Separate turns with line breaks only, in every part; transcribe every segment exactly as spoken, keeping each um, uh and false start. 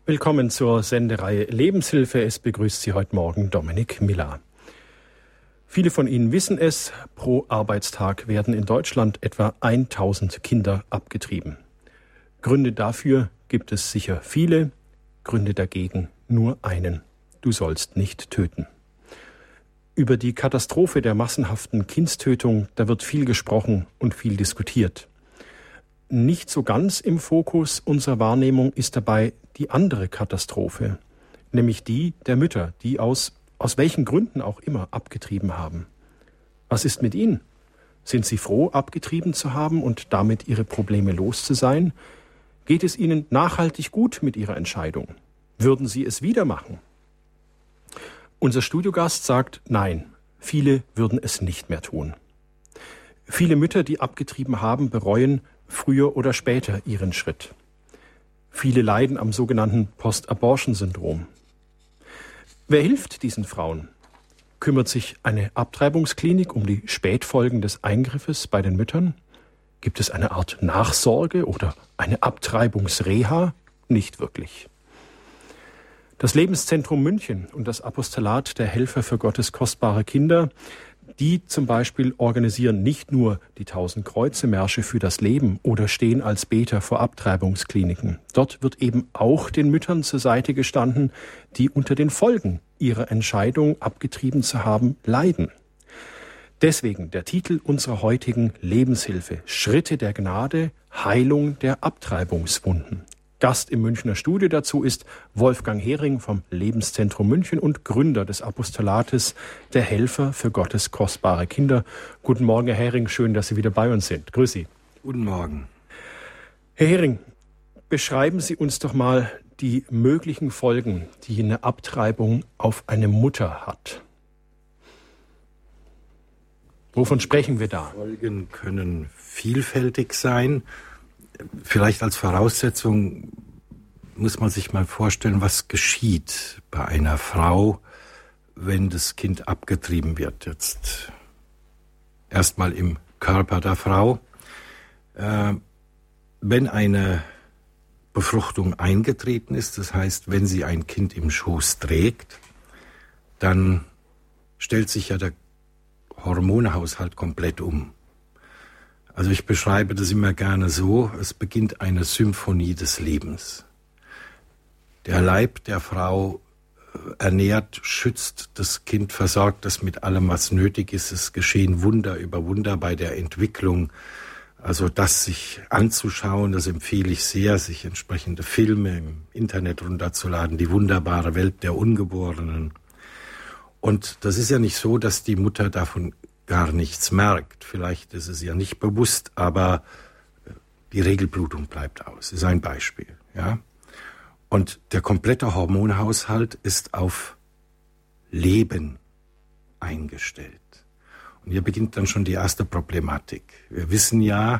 Willkommen zur Sendereihe Lebenshilfe. Es begrüßt Sie heute Morgen Dominik Miller. Viele von Ihnen wissen es, pro Arbeitstag werden in Deutschland etwa tausend Kinder abgetrieben. Gründe dafür gibt es sicher viele, Gründe dagegen nur einen: Du sollst nicht töten. Über die Katastrophe der massenhaften Kindstötung, da wird viel gesprochen und viel diskutiert. Nicht so ganz im Fokus unserer Wahrnehmung ist dabei die andere Katastrophe, nämlich die der Mütter, die aus, aus welchen Gründen auch immer abgetrieben haben. Was ist mit ihnen? Sind sie froh, abgetrieben zu haben und damit ihre Probleme los zu sein? Geht es ihnen nachhaltig gut mit ihrer Entscheidung? Würden sie es wieder machen? Unser Studiogast sagt, nein, viele würden es nicht mehr tun. Viele Mütter, die abgetrieben haben, bereuen früher oder später ihren Schritt. Viele leiden am sogenannten Post-Abortion-Syndrom. Wer hilft diesen Frauen? Kümmert sich eine Abtreibungsklinik um die Spätfolgen des Eingriffes bei den Müttern? Gibt es eine Art Nachsorge oder eine Abtreibungsreha? Nicht wirklich. Das Lebenszentrum München und das Apostolat der Helfer für Gottes kostbare Kinder, die zum Beispiel organisieren nicht nur die Tausend-Kreuze-Märsche für das Leben oder stehen als Beter vor Abtreibungskliniken. Dort wird eben auch den Müttern zur Seite gestanden, die unter den Folgen ihrer Entscheidung, abgetrieben zu haben, leiden. Deswegen der Titel unserer heutigen Lebenshilfe: Schritte der Gnade, Heilung der Abtreibungswunden. Gast im Münchner Studio dazu ist Wolfgang Hering vom Lebenszentrum München und Gründer des Apostolates der Helfer für Gottes kostbare Kinder. Guten Morgen, Herr Hering, schön, dass Sie wieder bei uns sind. Grüß Sie.
Guten Morgen.
Herr Hering, beschreiben Sie uns doch mal die möglichen Folgen, die eine Abtreibung auf eine Mutter hat. Wovon sprechen wir da?
Folgen können vielfältig sein. Vielleicht als Voraussetzung muss man sich mal vorstellen, was geschieht bei einer Frau, wenn das Kind abgetrieben wird. Jetzt erstmal im Körper der Frau. Äh, wenn eine Befruchtung eingetreten ist, das heißt, wenn sie ein Kind im Schoß trägt, dann stellt sich ja der Hormonhaushalt komplett um. Also ich beschreibe das immer gerne so: Es beginnt eine Symphonie des Lebens. Der Leib der Frau ernährt, schützt das Kind, versorgt es mit allem, was nötig ist. Es geschehen Wunder über Wunder bei der Entwicklung. Also das sich anzuschauen, das empfehle ich sehr, sich entsprechende Filme im Internet runterzuladen, die wunderbare Welt der Ungeborenen. Und das ist ja nicht so, dass die Mutter davon gar nichts merkt. Vielleicht ist es ja nicht bewusst, aber die Regelblutung bleibt aus. Das ist ein Beispiel. Ja? Und der komplette Hormonhaushalt ist auf Leben eingestellt. Und hier beginnt dann schon die erste Problematik. Wir wissen ja,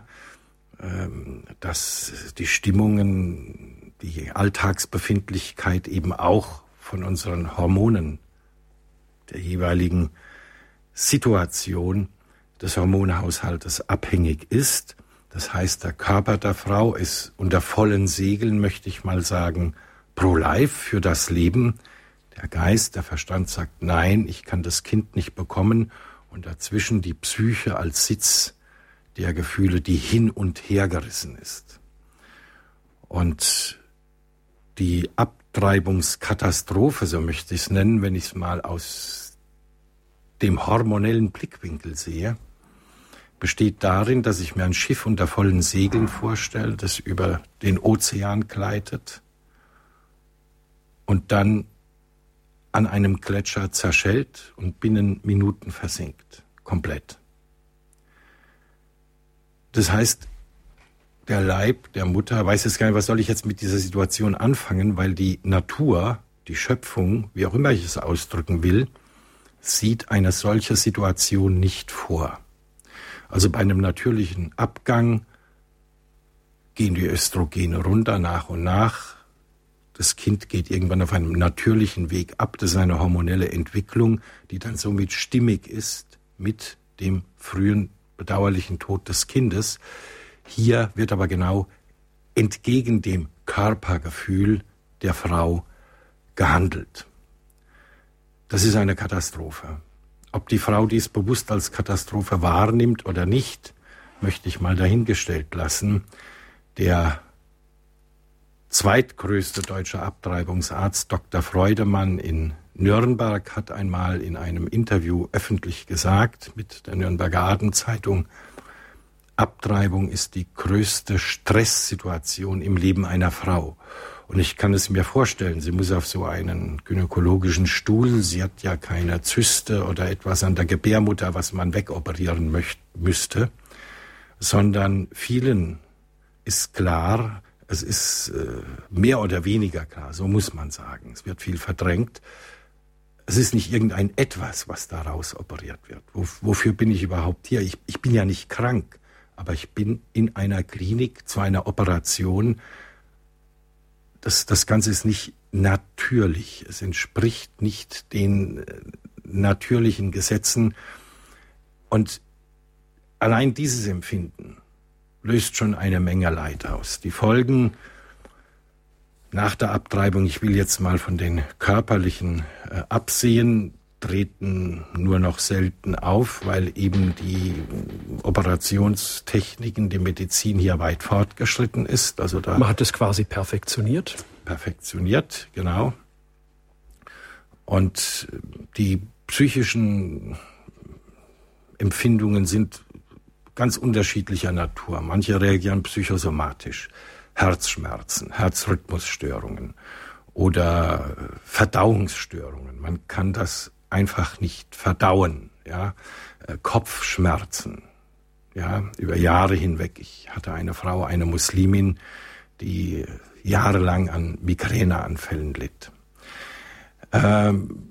dass die Stimmungen, die Alltagsbefindlichkeit eben auch von unseren Hormonen der jeweiligen Situation des Hormonhaushaltes abhängig ist. Das heißt, der Körper der Frau ist unter vollen Segeln, möchte ich mal sagen, pro life für das Leben. Der Geist, der Verstand sagt, nein, ich kann das Kind nicht bekommen. Und dazwischen die Psyche als Sitz der Gefühle, die hin und her gerissen ist. Und die Abtreibungskatastrophe, so möchte ich es nennen, wenn ich es mal aus dem hormonellen Blickwinkel sehe, besteht darin, dass ich mir ein Schiff unter vollen Segeln vorstelle, das über den Ozean gleitet und dann an einem Gletscher zerschellt und binnen Minuten versinkt. Komplett. Das heißt, der Leib der Mutter weiß jetzt gar nicht, was soll ich jetzt mit dieser Situation anfangen, weil die Natur, die Schöpfung, wie auch immer ich es ausdrücken will, sieht eine solche Situation nicht vor. Also bei einem natürlichen Abgang gehen die Östrogene runter nach und nach. Das Kind geht irgendwann auf einem natürlichen Weg ab. Das ist eine hormonelle Entwicklung, die dann somit stimmig ist mit dem frühen bedauerlichen Tod des Kindes. Hier wird aber genau entgegen dem Körpergefühl der Frau gehandelt. Das ist eine Katastrophe. Ob die Frau dies bewusst als Katastrophe wahrnimmt oder nicht, möchte ich mal dahingestellt lassen. Der zweitgrößte deutsche Abtreibungsarzt, Doktor Freudemann in Nürnberg, hat einmal in einem Interview öffentlich gesagt mit der Nürnberger Abendzeitung, Abtreibung ist die größte Stresssituation im Leben einer Frau. Und ich kann es mir vorstellen, sie muss auf so einen gynäkologischen Stuhl, sie hat ja keine Zyste oder etwas an der Gebärmutter, was man wegoperieren möcht, müsste, sondern vielen ist klar, es ist äh, mehr oder weniger klar, so muss man sagen. Es wird viel verdrängt. Es ist nicht irgendein Etwas, was daraus operiert wird. Wo, wofür bin ich überhaupt hier? Ich, ich bin ja nicht krank, aber ich bin in einer Klinik zu einer Operation. Das, das Ganze ist nicht natürlich. Es entspricht nicht den äh, natürlichen Gesetzen. Und allein dieses Empfinden löst schon eine Menge Leid aus. Die Folgen nach der Abtreibung, ich will jetzt mal von den körperlichen äh, absehen, treten nur noch selten auf, weil eben die Operationstechniken, die Medizin hier weit fortgeschritten ist. Also da
Man hat es quasi perfektioniert.
Perfektioniert, genau. Und die psychischen Empfindungen sind ganz unterschiedlicher Natur. Manche reagieren psychosomatisch, Herzschmerzen, Herzrhythmusstörungen oder Verdauungsstörungen. Man kann das einfach nicht verdauen, ja, Kopfschmerzen, ja, über Jahre hinweg. Ich hatte eine Frau, eine Muslimin, die jahrelang an Migräneanfällen litt. Ähm,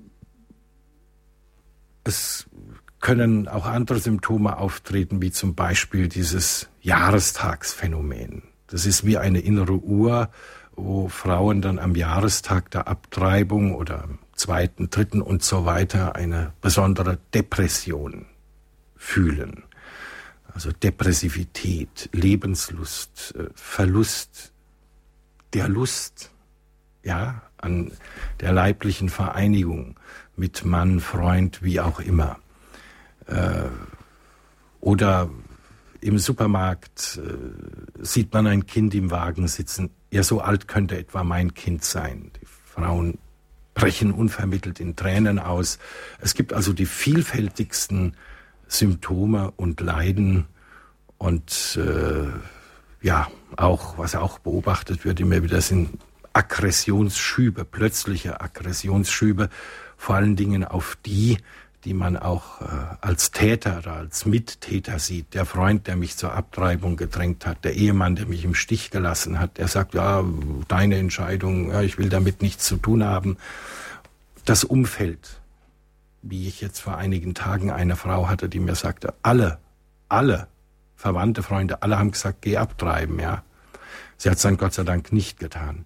es können auch andere Symptome auftreten, wie zum Beispiel dieses Jahrestagsphänomen. Das ist wie eine innere Uhr, wo Frauen dann am Jahrestag der Abtreibung oder am zweiten, dritten und so weiter eine besondere Depression fühlen. Also Depressivität, Lebenslust, Verlust der Lust, ja, an der leiblichen Vereinigung mit Mann, Freund, wie auch immer. Äh, oder im Supermarkt äh, sieht man ein Kind im Wagen sitzen. Ja, so alt könnte etwa mein Kind sein. Die Frauen brechen unvermittelt in Tränen aus. Es gibt also die vielfältigsten Symptome und Leiden und äh, ja, auch, was auch beobachtet wird, immer wieder sind Aggressionsschübe, plötzliche Aggressionsschübe, vor allen Dingen auf die, die man auch äh, als Täter oder als Mittäter sieht. Der Freund, der mich zur Abtreibung gedrängt hat, der Ehemann, der mich im Stich gelassen hat, der sagt, ja, deine Entscheidung, ja, ich will damit nichts zu tun haben. Das Umfeld, wie ich jetzt vor einigen Tagen eine Frau hatte, die mir sagte, alle, alle Verwandte, Freunde, alle haben gesagt, geh abtreiben, ja. Sie hat es dann Gott sei Dank nicht getan.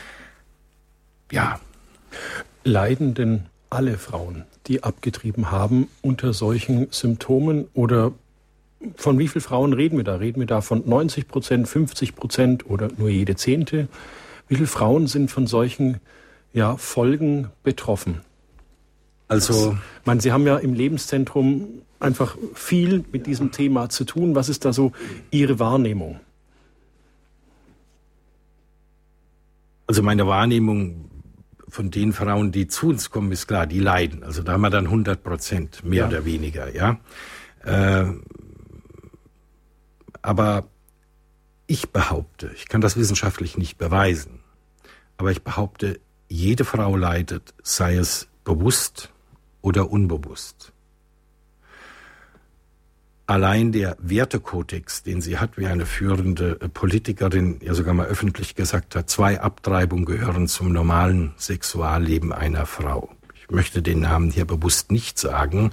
Ja.
Leiden denn alle Frauen, die abgetrieben haben, unter solchen Symptomen? Oder von wie vielen Frauen reden wir da? Reden wir da von neunzig Prozent, fünfzig Prozent oder nur jede Zehnte? Wie viele Frauen sind von solchen ja, Folgen betroffen?
Also,
ich meine, Sie haben ja im Lebenszentrum einfach viel mit diesem Thema zu tun. Was ist da so Ihre Wahrnehmung?
Also meine Wahrnehmung von den Frauen, die zu uns kommen, ist klar, die leiden. Also da haben wir dann hundert Prozent, mehr ja. oder weniger, ja. Äh, aber ich behaupte, ich kann das wissenschaftlich nicht beweisen, aber ich behaupte, jede Frau leidet, sei es bewusst oder unbewusst. Allein der Wertekodex, den sie hat, wie eine führende Politikerin ja sogar mal öffentlich gesagt hat, zwei Abtreibungen gehören zum normalen Sexualleben einer Frau. Ich möchte den Namen hier bewusst nicht sagen.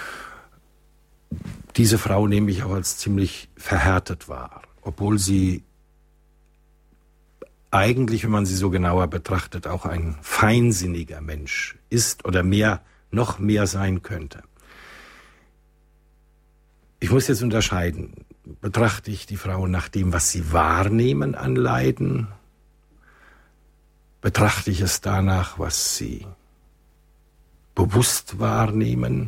Diese Frau nehme ich auch als ziemlich verhärtet wahr, obwohl sie eigentlich, wenn man sie so genauer betrachtet, auch ein feinsinniger Mensch ist oder mehr, noch mehr sein könnte. Ich muss jetzt unterscheiden, betrachte ich die Frauen nach dem, was sie wahrnehmen an Leiden, betrachte ich es danach, was sie bewusst wahrnehmen?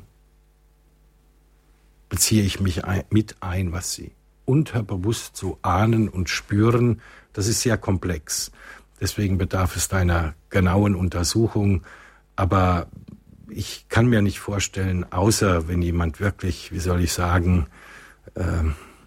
Beziehe ich mich ein, mit ein, was sie unterbewusst so ahnen und spüren? Das ist sehr komplex. Deswegen bedarf es einer genauen Untersuchung. Aber ich kann mir nicht vorstellen, außer wenn jemand wirklich, wie soll ich sagen, äh,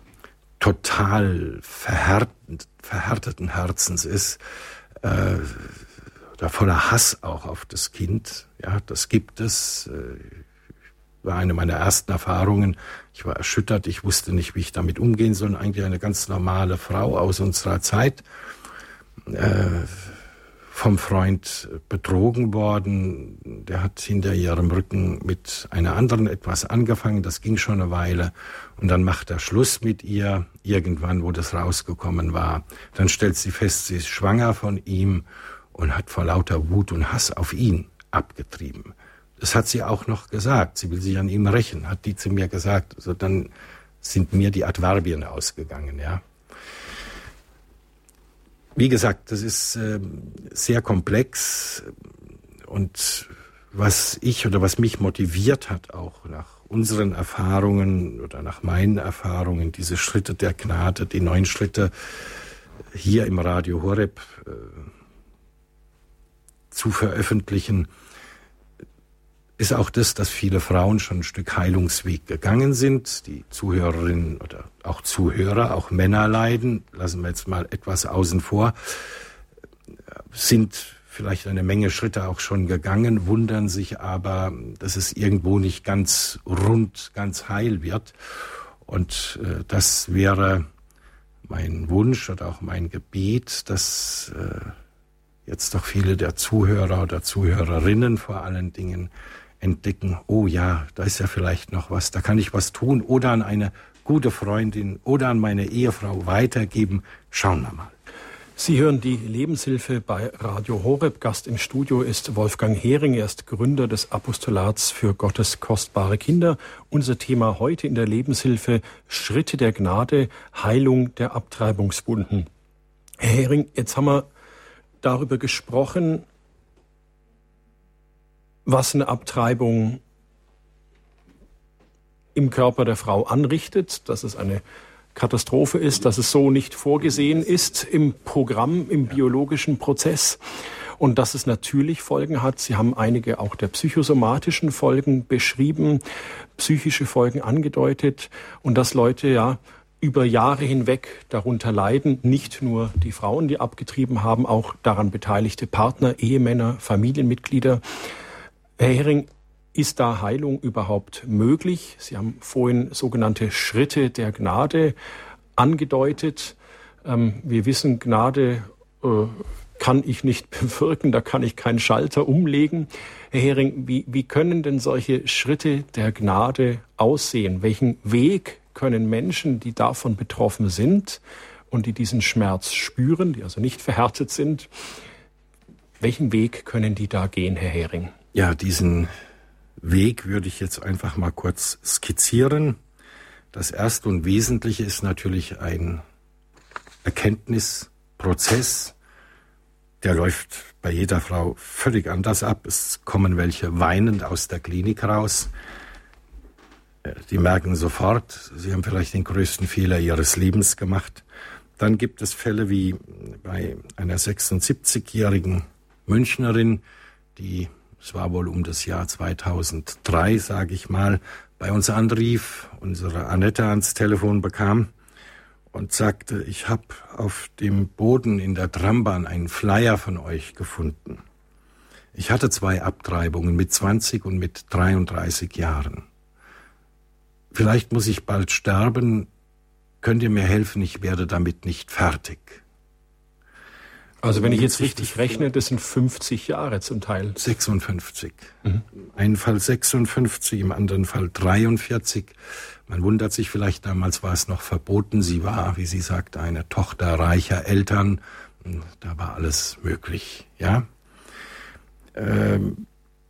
total verhärtet, verhärteten Herzens ist, äh, oder voller Hass auch auf das Kind. Ja, das gibt es. Äh, war eine meiner ersten Erfahrungen. Ich war erschüttert. Ich wusste nicht, wie ich damit umgehen soll. Eigentlich eine ganz normale Frau aus unserer Zeit. Äh, vom Freund betrogen worden. Der hat hinter ihrem Rücken mit einer anderen etwas angefangen. Das ging schon eine Weile. Und dann macht er Schluss mit ihr. Irgendwann, wo das rausgekommen war. Dann stellt sie fest, sie ist schwanger von ihm und hat vor lauter Wut und Hass auf ihn abgetrieben. Das hat sie auch noch gesagt. Sie will sich an ihm rächen, hat die zu mir gesagt. Also dann sind mir die Adverbien ausgegangen, ja. Wie gesagt, das ist äh, sehr komplex und was ich oder was mich motiviert hat, auch nach unseren Erfahrungen oder nach meinen Erfahrungen, diese Schritte der Gnade, die neun Schritte hier im Radio Horeb äh, zu veröffentlichen, ist auch das, dass viele Frauen schon ein Stück Heilungsweg gegangen sind. Die Zuhörerinnen oder auch Zuhörer, auch Männer leiden, lassen wir jetzt mal etwas außen vor, sind vielleicht eine Menge Schritte auch schon gegangen, wundern sich aber, dass es irgendwo nicht ganz rund, ganz heil wird. Und äh, das wäre mein Wunsch oder auch mein Gebet, dass äh, jetzt doch viele der Zuhörer oder Zuhörerinnen vor allen Dingen entdecken, oh ja, da ist ja vielleicht noch was, da kann ich was tun oder an eine gute Freundin oder an meine Ehefrau weitergeben. Schauen wir mal.
Sie hören die Lebenshilfe bei Radio Horeb. Gast im Studio ist Wolfgang Hering. Er ist Gründer des Apostolats für Gottes kostbare Kinder. Unser Thema heute in der Lebenshilfe: Schritte der Gnade, Heilung der Abtreibungswunden. Herr Hering, jetzt haben wir darüber gesprochen, was eine Abtreibung im Körper der Frau anrichtet, dass es eine Katastrophe ist, dass es so nicht vorgesehen ist im Programm, im biologischen Prozess und dass es natürlich Folgen hat. Sie haben einige auch der psychosomatischen Folgen beschrieben, psychische Folgen angedeutet und dass Leute ja über Jahre hinweg darunter leiden, nicht nur die Frauen, die abgetrieben haben, auch daran beteiligte Partner, Ehemänner, Familienmitglieder. Herr Hering, ist da Heilung überhaupt möglich? Sie haben vorhin sogenannte Schritte der Gnade angedeutet. Ähm, wir wissen, Gnade äh, kann ich nicht bewirken, da kann ich keinen Schalter umlegen. Herr Hering, wie, wie können denn solche Schritte der Gnade aussehen? Welchen Weg können Menschen, die davon betroffen sind und die diesen Schmerz spüren, die also nicht verhärtet sind, welchen Weg können die da gehen, Herr Hering?
Ja, diesen Weg würde ich jetzt einfach mal kurz skizzieren. Das Erste und Wesentliche ist natürlich ein Erkenntnisprozess. Der läuft bei jeder Frau völlig anders ab. Es kommen welche weinend aus der Klinik raus. Die merken sofort, sie haben vielleicht den größten Fehler ihres Lebens gemacht. Dann gibt es Fälle wie bei einer sechsundsiebzigjährigen Münchnerin, die, es war wohl um das Jahr zweitausenddrei, sage ich mal, bei uns anrief, unsere Annette ans Telefon bekam und sagte, ich habe auf dem Boden in der Trambahn einen Flyer von euch gefunden. Ich hatte zwei Abtreibungen mit zwanzig und mit dreiunddreißig Jahren. Vielleicht muss ich bald sterben, könnt ihr mir helfen, ich werde damit nicht fertig.
Also wenn ich jetzt richtig rechne, das sind fünfzig Jahre zum Teil.
sechsundfünfzig. Mhm. Einen Fall sechsundfünfzig, im anderen Fall dreiundvierzig. Man wundert sich vielleicht, damals war es noch verboten. Sie war, wie sie sagte, eine Tochter reicher Eltern. Da war alles möglich, ja. Ähm,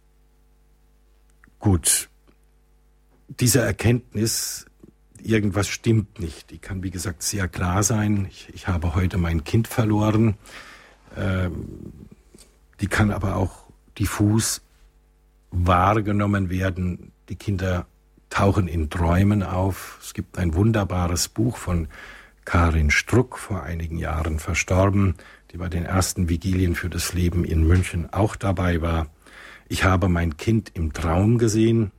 gut. Diese Erkenntnis, irgendwas stimmt nicht, die kann, wie gesagt, sehr klar sein. Ich, ich habe heute mein Kind verloren. Ähm, Die kann aber auch diffus wahrgenommen werden. Die Kinder tauchen in Träumen auf. Es gibt ein wunderbares Buch von Karin Struck, vor einigen Jahren verstorben, die bei den ersten Vigilien für das Leben in München auch dabei war. Ich habe mein Kind im Traum gesehen.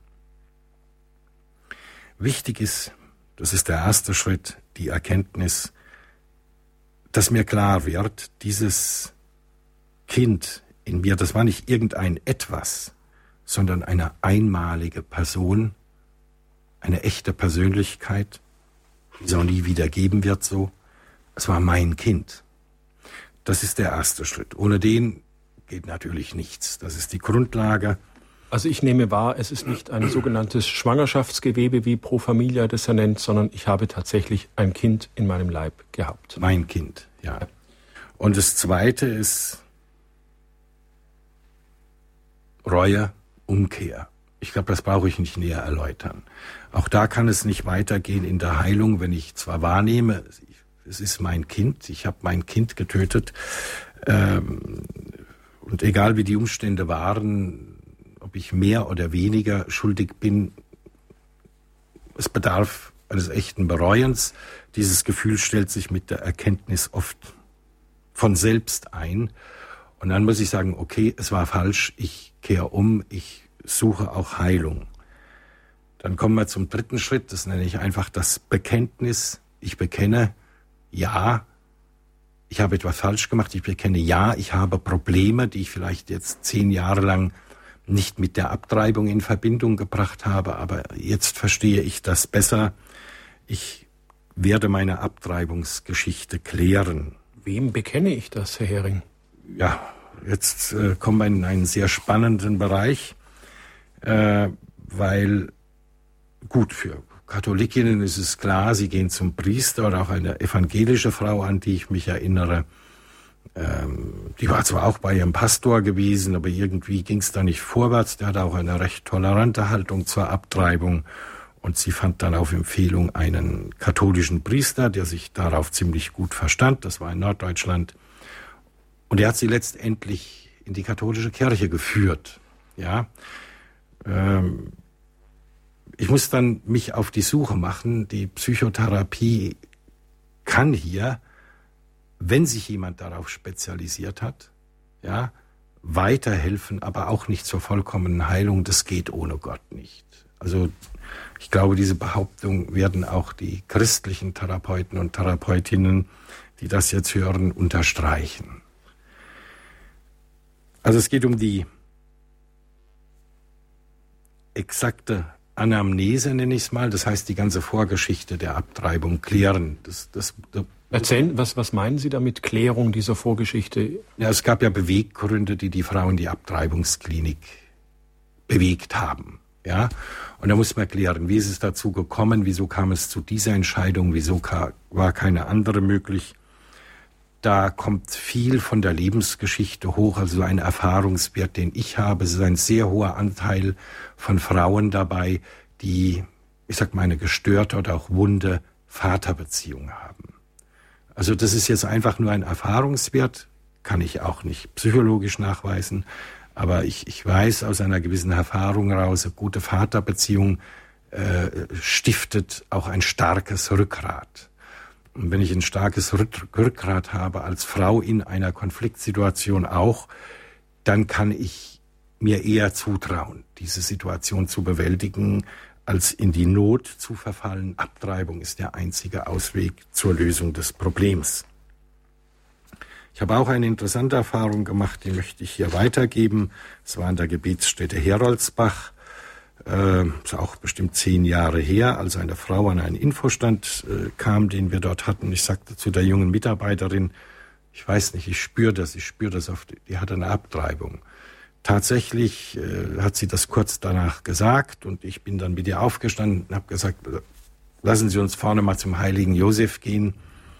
Wichtig ist, das ist der erste Schritt, die Erkenntnis, dass mir klar wird, dieses Kind in mir, das war nicht irgendein Etwas, sondern eine einmalige Person, eine echte Persönlichkeit, die es auch nie wieder geben wird so. Es war mein Kind. Das ist der erste Schritt. Ohne den geht natürlich nichts. Das ist die Grundlage.
Also ich nehme wahr, es ist nicht ein sogenanntes Schwangerschaftsgewebe, wie Pro Familia das er nennt, sondern ich habe tatsächlich ein Kind in meinem Leib gehabt.
Mein Kind, ja. Und das Zweite ist Reue, Umkehr. Ich glaube, das brauche ich nicht näher erläutern. Auch da kann es nicht weitergehen in der Heilung, wenn ich zwar wahrnehme, es ist mein Kind, ich habe mein Kind getötet, ähm, und egal wie die Umstände waren, ob ich mehr oder weniger schuldig bin, es bedarf eines echten Bereuens. Dieses Gefühl stellt sich mit der Erkenntnis oft von selbst ein. Und dann muss ich sagen, okay, es war falsch, ich kehre um, ich suche auch Heilung. Dann kommen wir zum dritten Schritt, das nenne ich einfach das Bekenntnis. Ich bekenne, ja, ich habe etwas falsch gemacht. Ich bekenne, ja, ich habe Probleme, die ich vielleicht jetzt zehn Jahre lang nicht mit der Abtreibung in Verbindung gebracht habe, aber jetzt verstehe ich das besser. Ich werde meine Abtreibungsgeschichte klären.
Wem bekenne ich das, Herr Hering?
Ja, jetzt äh, kommen wir in einen sehr spannenden Bereich, äh, weil, gut, für Katholikinnen ist es klar, sie gehen zum Priester oder auch eine evangelische Frau, an die ich mich erinnere. Ähm, die war zwar auch bei ihrem Pastor gewesen, aber irgendwie ging es da nicht vorwärts. Der hatte auch eine recht tolerante Haltung zur Abtreibung. Und sie fand dann auf Empfehlung einen katholischen Priester, der sich darauf ziemlich gut verstand. Das war in Norddeutschland. Und er hat sie letztendlich in die katholische Kirche geführt. Ja, ähm, ich muss dann mich auf die Suche machen. Die Psychotherapie kann hier, wenn sich jemand darauf spezialisiert hat, ja, weiterhelfen, aber auch nicht zur vollkommenen Heilung. Das geht ohne Gott nicht. Also ich glaube, diese Behauptung werden auch die christlichen Therapeuten und Therapeutinnen, die das jetzt hören, unterstreichen. Also es geht um die exakte Anamnese, nenne ich es mal. Das heißt, die ganze Vorgeschichte der Abtreibung klären. Das, das, das
Erzählen, was, was meinen Sie damit, Klärung dieser Vorgeschichte?
Ja, es gab ja Beweggründe, die die Frau in die Abtreibungsklinik bewegt haben. Ja, und da muss man klären, wie ist es dazu gekommen, wieso kam es zu dieser Entscheidung, wieso ka- war keine andere möglich. Da kommt viel von der Lebensgeschichte hoch, also ein Erfahrungswert, den ich habe. Es ist ein sehr hoher Anteil von Frauen dabei, die, ich sag mal, eine gestörte oder auch wunde Vaterbeziehung haben. Also das ist jetzt einfach nur ein Erfahrungswert, kann ich auch nicht psychologisch nachweisen, aber ich, ich weiß aus einer gewissen Erfahrung heraus, eine gute Vaterbeziehung äh, stiftet auch ein starkes Rückgrat. Und wenn ich ein starkes Rückgrat habe als Frau in einer Konfliktsituation auch, dann kann ich mir eher zutrauen, diese Situation zu bewältigen, als in die Not zu verfallen. Abtreibung ist der einzige Ausweg zur Lösung des Problems. Ich habe auch eine interessante Erfahrung gemacht, die möchte ich hier weitergeben. Es war in der Gebetsstätte Heroldsbach. Äh, ist auch bestimmt zehn Jahre her, als eine Frau an einen Infostand äh, kam, den wir dort hatten. Ich sagte zu der jungen Mitarbeiterin, ich weiß nicht, ich spüre das, ich spüre das, auf die, die hat eine Abtreibung. Tatsächlich äh, hat sie das kurz danach gesagt und ich bin dann mit ihr aufgestanden und habe gesagt, lassen Sie uns vorne mal zum heiligen Josef gehen.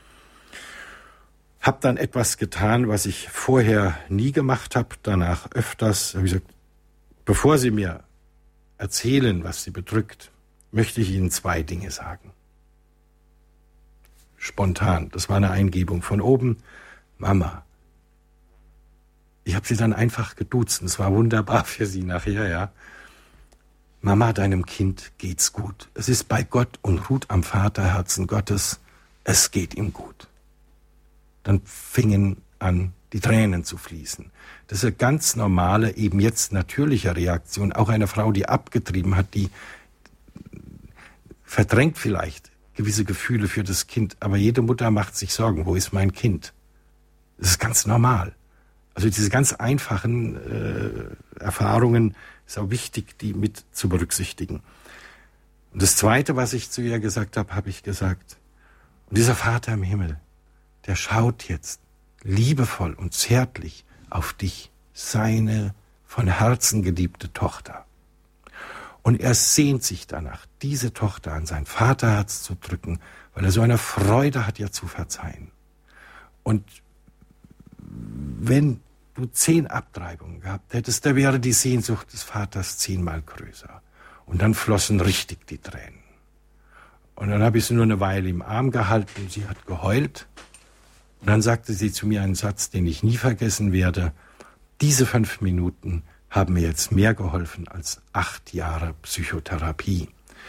Hab dann etwas getan, was ich vorher nie gemacht habe, danach öfters. Hab ich gesagt, bevor Sie mir erzählen, was Sie bedrückt, möchte ich Ihnen zwei Dinge sagen. Spontan, das war eine Eingebung von oben. Mama, Ich habe sie dann einfach geduzt und es war wunderbar für sie nachher, ja. Mama, deinem Kind geht's gut. Es ist bei Gott und ruht am Vaterherzen Gottes. Es geht ihm gut. Dann fingen an, die Tränen zu fließen. Das ist eine ganz normale, eben jetzt natürliche Reaktion. Auch eine Frau, die abgetrieben hat, die verdrängt vielleicht gewisse Gefühle für das Kind. Aber jede Mutter macht sich Sorgen. Wo ist mein Kind? Das ist ganz normal. Also diese ganz einfachen äh, Erfahrungen ist auch wichtig, die mit zu berücksichtigen. Und das Zweite, was ich zu ihr gesagt habe, habe ich gesagt, und dieser Vater im Himmel, der schaut jetzt liebevoll und zärtlich auf dich, seine von Herzen geliebte Tochter. Und er sehnt sich danach, diese Tochter an sein Vaterherz zu drücken, weil er so eine Freude hat, ihr zu verzeihen. Und wenn du zehn Abtreibungen gehabt hättest, da wäre die Sehnsucht des Vaters zehnmal größer. Und dann flossen richtig die Tränen. Und dann habe ich sie nur eine Weile im Arm gehalten, sie hat geheult. Und dann sagte sie zu mir einen Satz, den ich nie vergessen werde. Diese fünf Minuten haben mir jetzt mehr geholfen als acht Jahre Psychotherapie.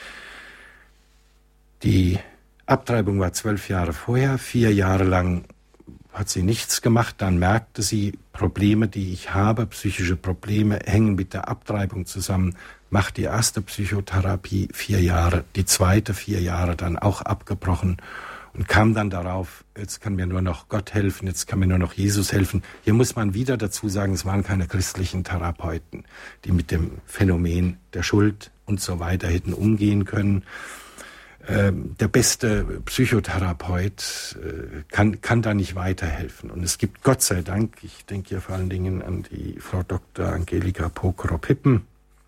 Die Abtreibung war zwölf Jahre vorher, vier Jahre lang hat sie nichts gemacht. Dann merkte sie, Probleme, die ich habe, psychische Probleme, hängen mit der Abtreibung zusammen. Macht die erste Psychotherapie vier Jahre, die zweite vier Jahre dann auch abgebrochen und kam dann darauf, jetzt kann mir nur noch Gott helfen, jetzt kann mir nur noch Jesus helfen. Hier muss man wieder dazu sagen, es waren keine christlichen Therapeuten, die mit dem Phänomen der Schuld und so weiter hätten umgehen können. Ähm, der beste Psychotherapeut äh, kann, kann da nicht weiterhelfen. Und es gibt Gott sei Dank, ich denke hier vor allen Dingen an die Frau Doktor Angelika Pokrop-Hippen,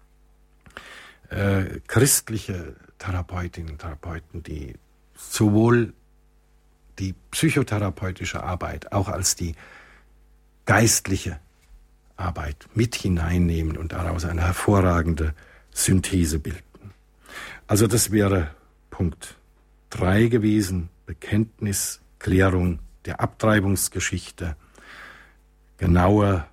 äh, christliche Therapeutinnen und Therapeuten, die sowohl die psychotherapeutische Arbeit auch als die geistliche Arbeit mit hineinnehmen und daraus eine hervorragende Synthese bilden. Also das wäre Punkt drei gewesen, Bekenntnis, Klärung der Abtreibungsgeschichte, genaue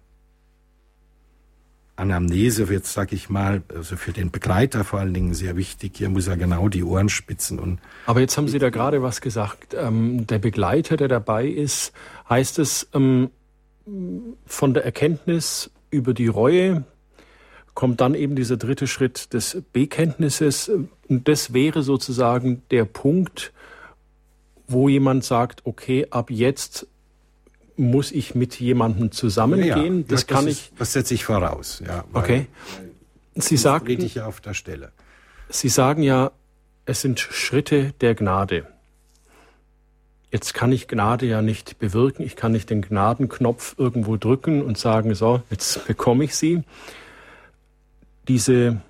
Anamnese, jetzt sage ich mal, also für den Begleiter vor allen Dingen sehr wichtig, hier muss er genau die Ohren spitzen. Und
aber jetzt haben Sie da gerade was gesagt, ähm, der Begleiter, der dabei ist, heißt es ähm, von der Erkenntnis über die Reue, kommt dann eben dieser dritte Schritt des Bekenntnisses. Und das wäre sozusagen der Punkt, wo jemand sagt, okay, ab jetzt muss ich mit jemandem zusammengehen.
Ja,
das, das kann
ist,
ich.
Das setze ich voraus. Ja, weil,
okay.
Weil
Sie sagten,
rede ich ja auf der Stelle.
Sie sagen ja, es sind Schritte der Gnade. Jetzt kann ich Gnade ja nicht bewirken. Ich kann nicht den Gnadenknopf irgendwo drücken und sagen, so, jetzt bekomme ich sie. Diese,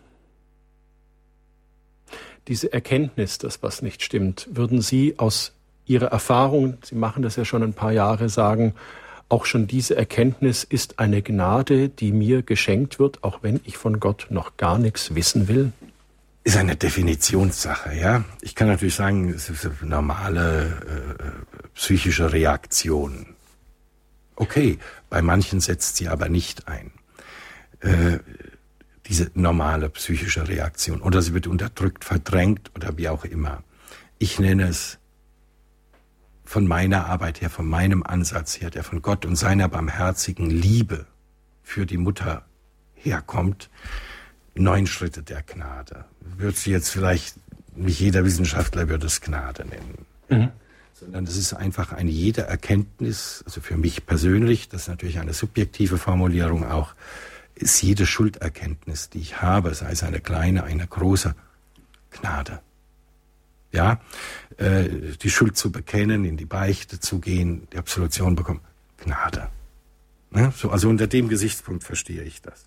diese Erkenntnis, dass was nicht stimmt, würden Sie aus Ihrer Erfahrung, Sie machen das ja schon ein paar Jahre, sagen, auch schon diese Erkenntnis ist eine Gnade, die mir geschenkt wird, auch wenn ich von Gott noch gar nichts wissen will?
Ist eine Definitionssache, ja. Ich kann natürlich sagen, es ist eine normale äh, psychische Reaktion. Okay, bei manchen setzt sie aber nicht ein. Äh, diese normale psychische Reaktion. Oder sie wird unterdrückt, verdrängt oder wie auch immer. Ich nenne es von meiner Arbeit her, von meinem Ansatz her, der von Gott und seiner barmherzigen Liebe für die Mutter herkommt, neun Schritte der Gnade. Würde sie jetzt vielleicht, nicht jeder Wissenschaftler würde es Gnade nennen. Mhm. Sondern es ist einfach eine jede Erkenntnis, also für mich persönlich, das ist natürlich eine subjektive Formulierung auch, ist jede Schulderkenntnis, die ich habe, sei es eine kleine, eine große, Gnade. Ja, äh, die Schuld zu bekennen, in die Beichte zu gehen, die Absolution bekommen, Gnade. Ne? So, also unter dem Gesichtspunkt verstehe ich das.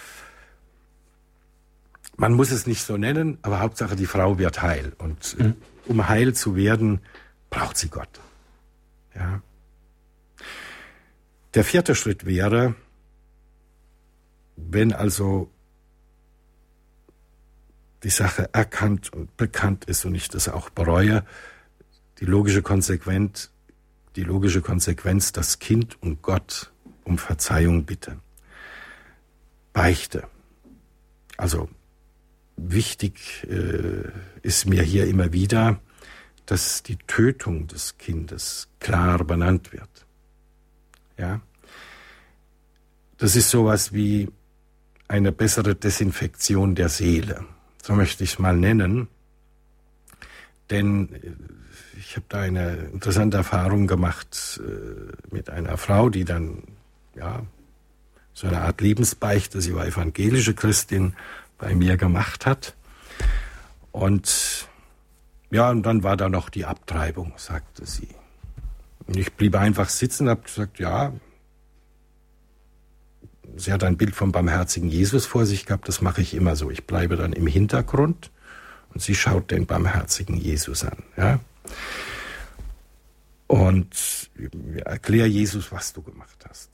Man muss es nicht so nennen, aber Hauptsache die Frau wird heil. Und mhm. um heil zu werden, braucht sie Gott. Ja. Der vierte Schritt wäre, wenn also die Sache erkannt und bekannt ist und ich das auch bereue, die logische Konsequenz, die logische Konsequenz, das Kind und Gott um Verzeihung bitte. Beichte. Also wichtig äh, ist mir hier immer wieder, dass die Tötung des Kindes klar benannt wird. Ja? Das ist sowas wie eine bessere Desinfektion der Seele. So möchte ich es mal nennen. Denn ich habe da eine interessante Erfahrung gemacht äh, mit einer Frau, die dann, ja, so eine Art Lebensbeichte, sie war evangelische Christin, bei mir gemacht hat. Und ja, und dann war da noch die Abtreibung, sagte sie. Und ich blieb einfach sitzen und habe gesagt, ja, sie hat ein Bild vom barmherzigen Jesus vor sich gehabt, das mache ich immer so. Ich bleibe dann im Hintergrund und sie schaut den barmherzigen Jesus an. Ja? Und erklär Jesus, was du gemacht hast.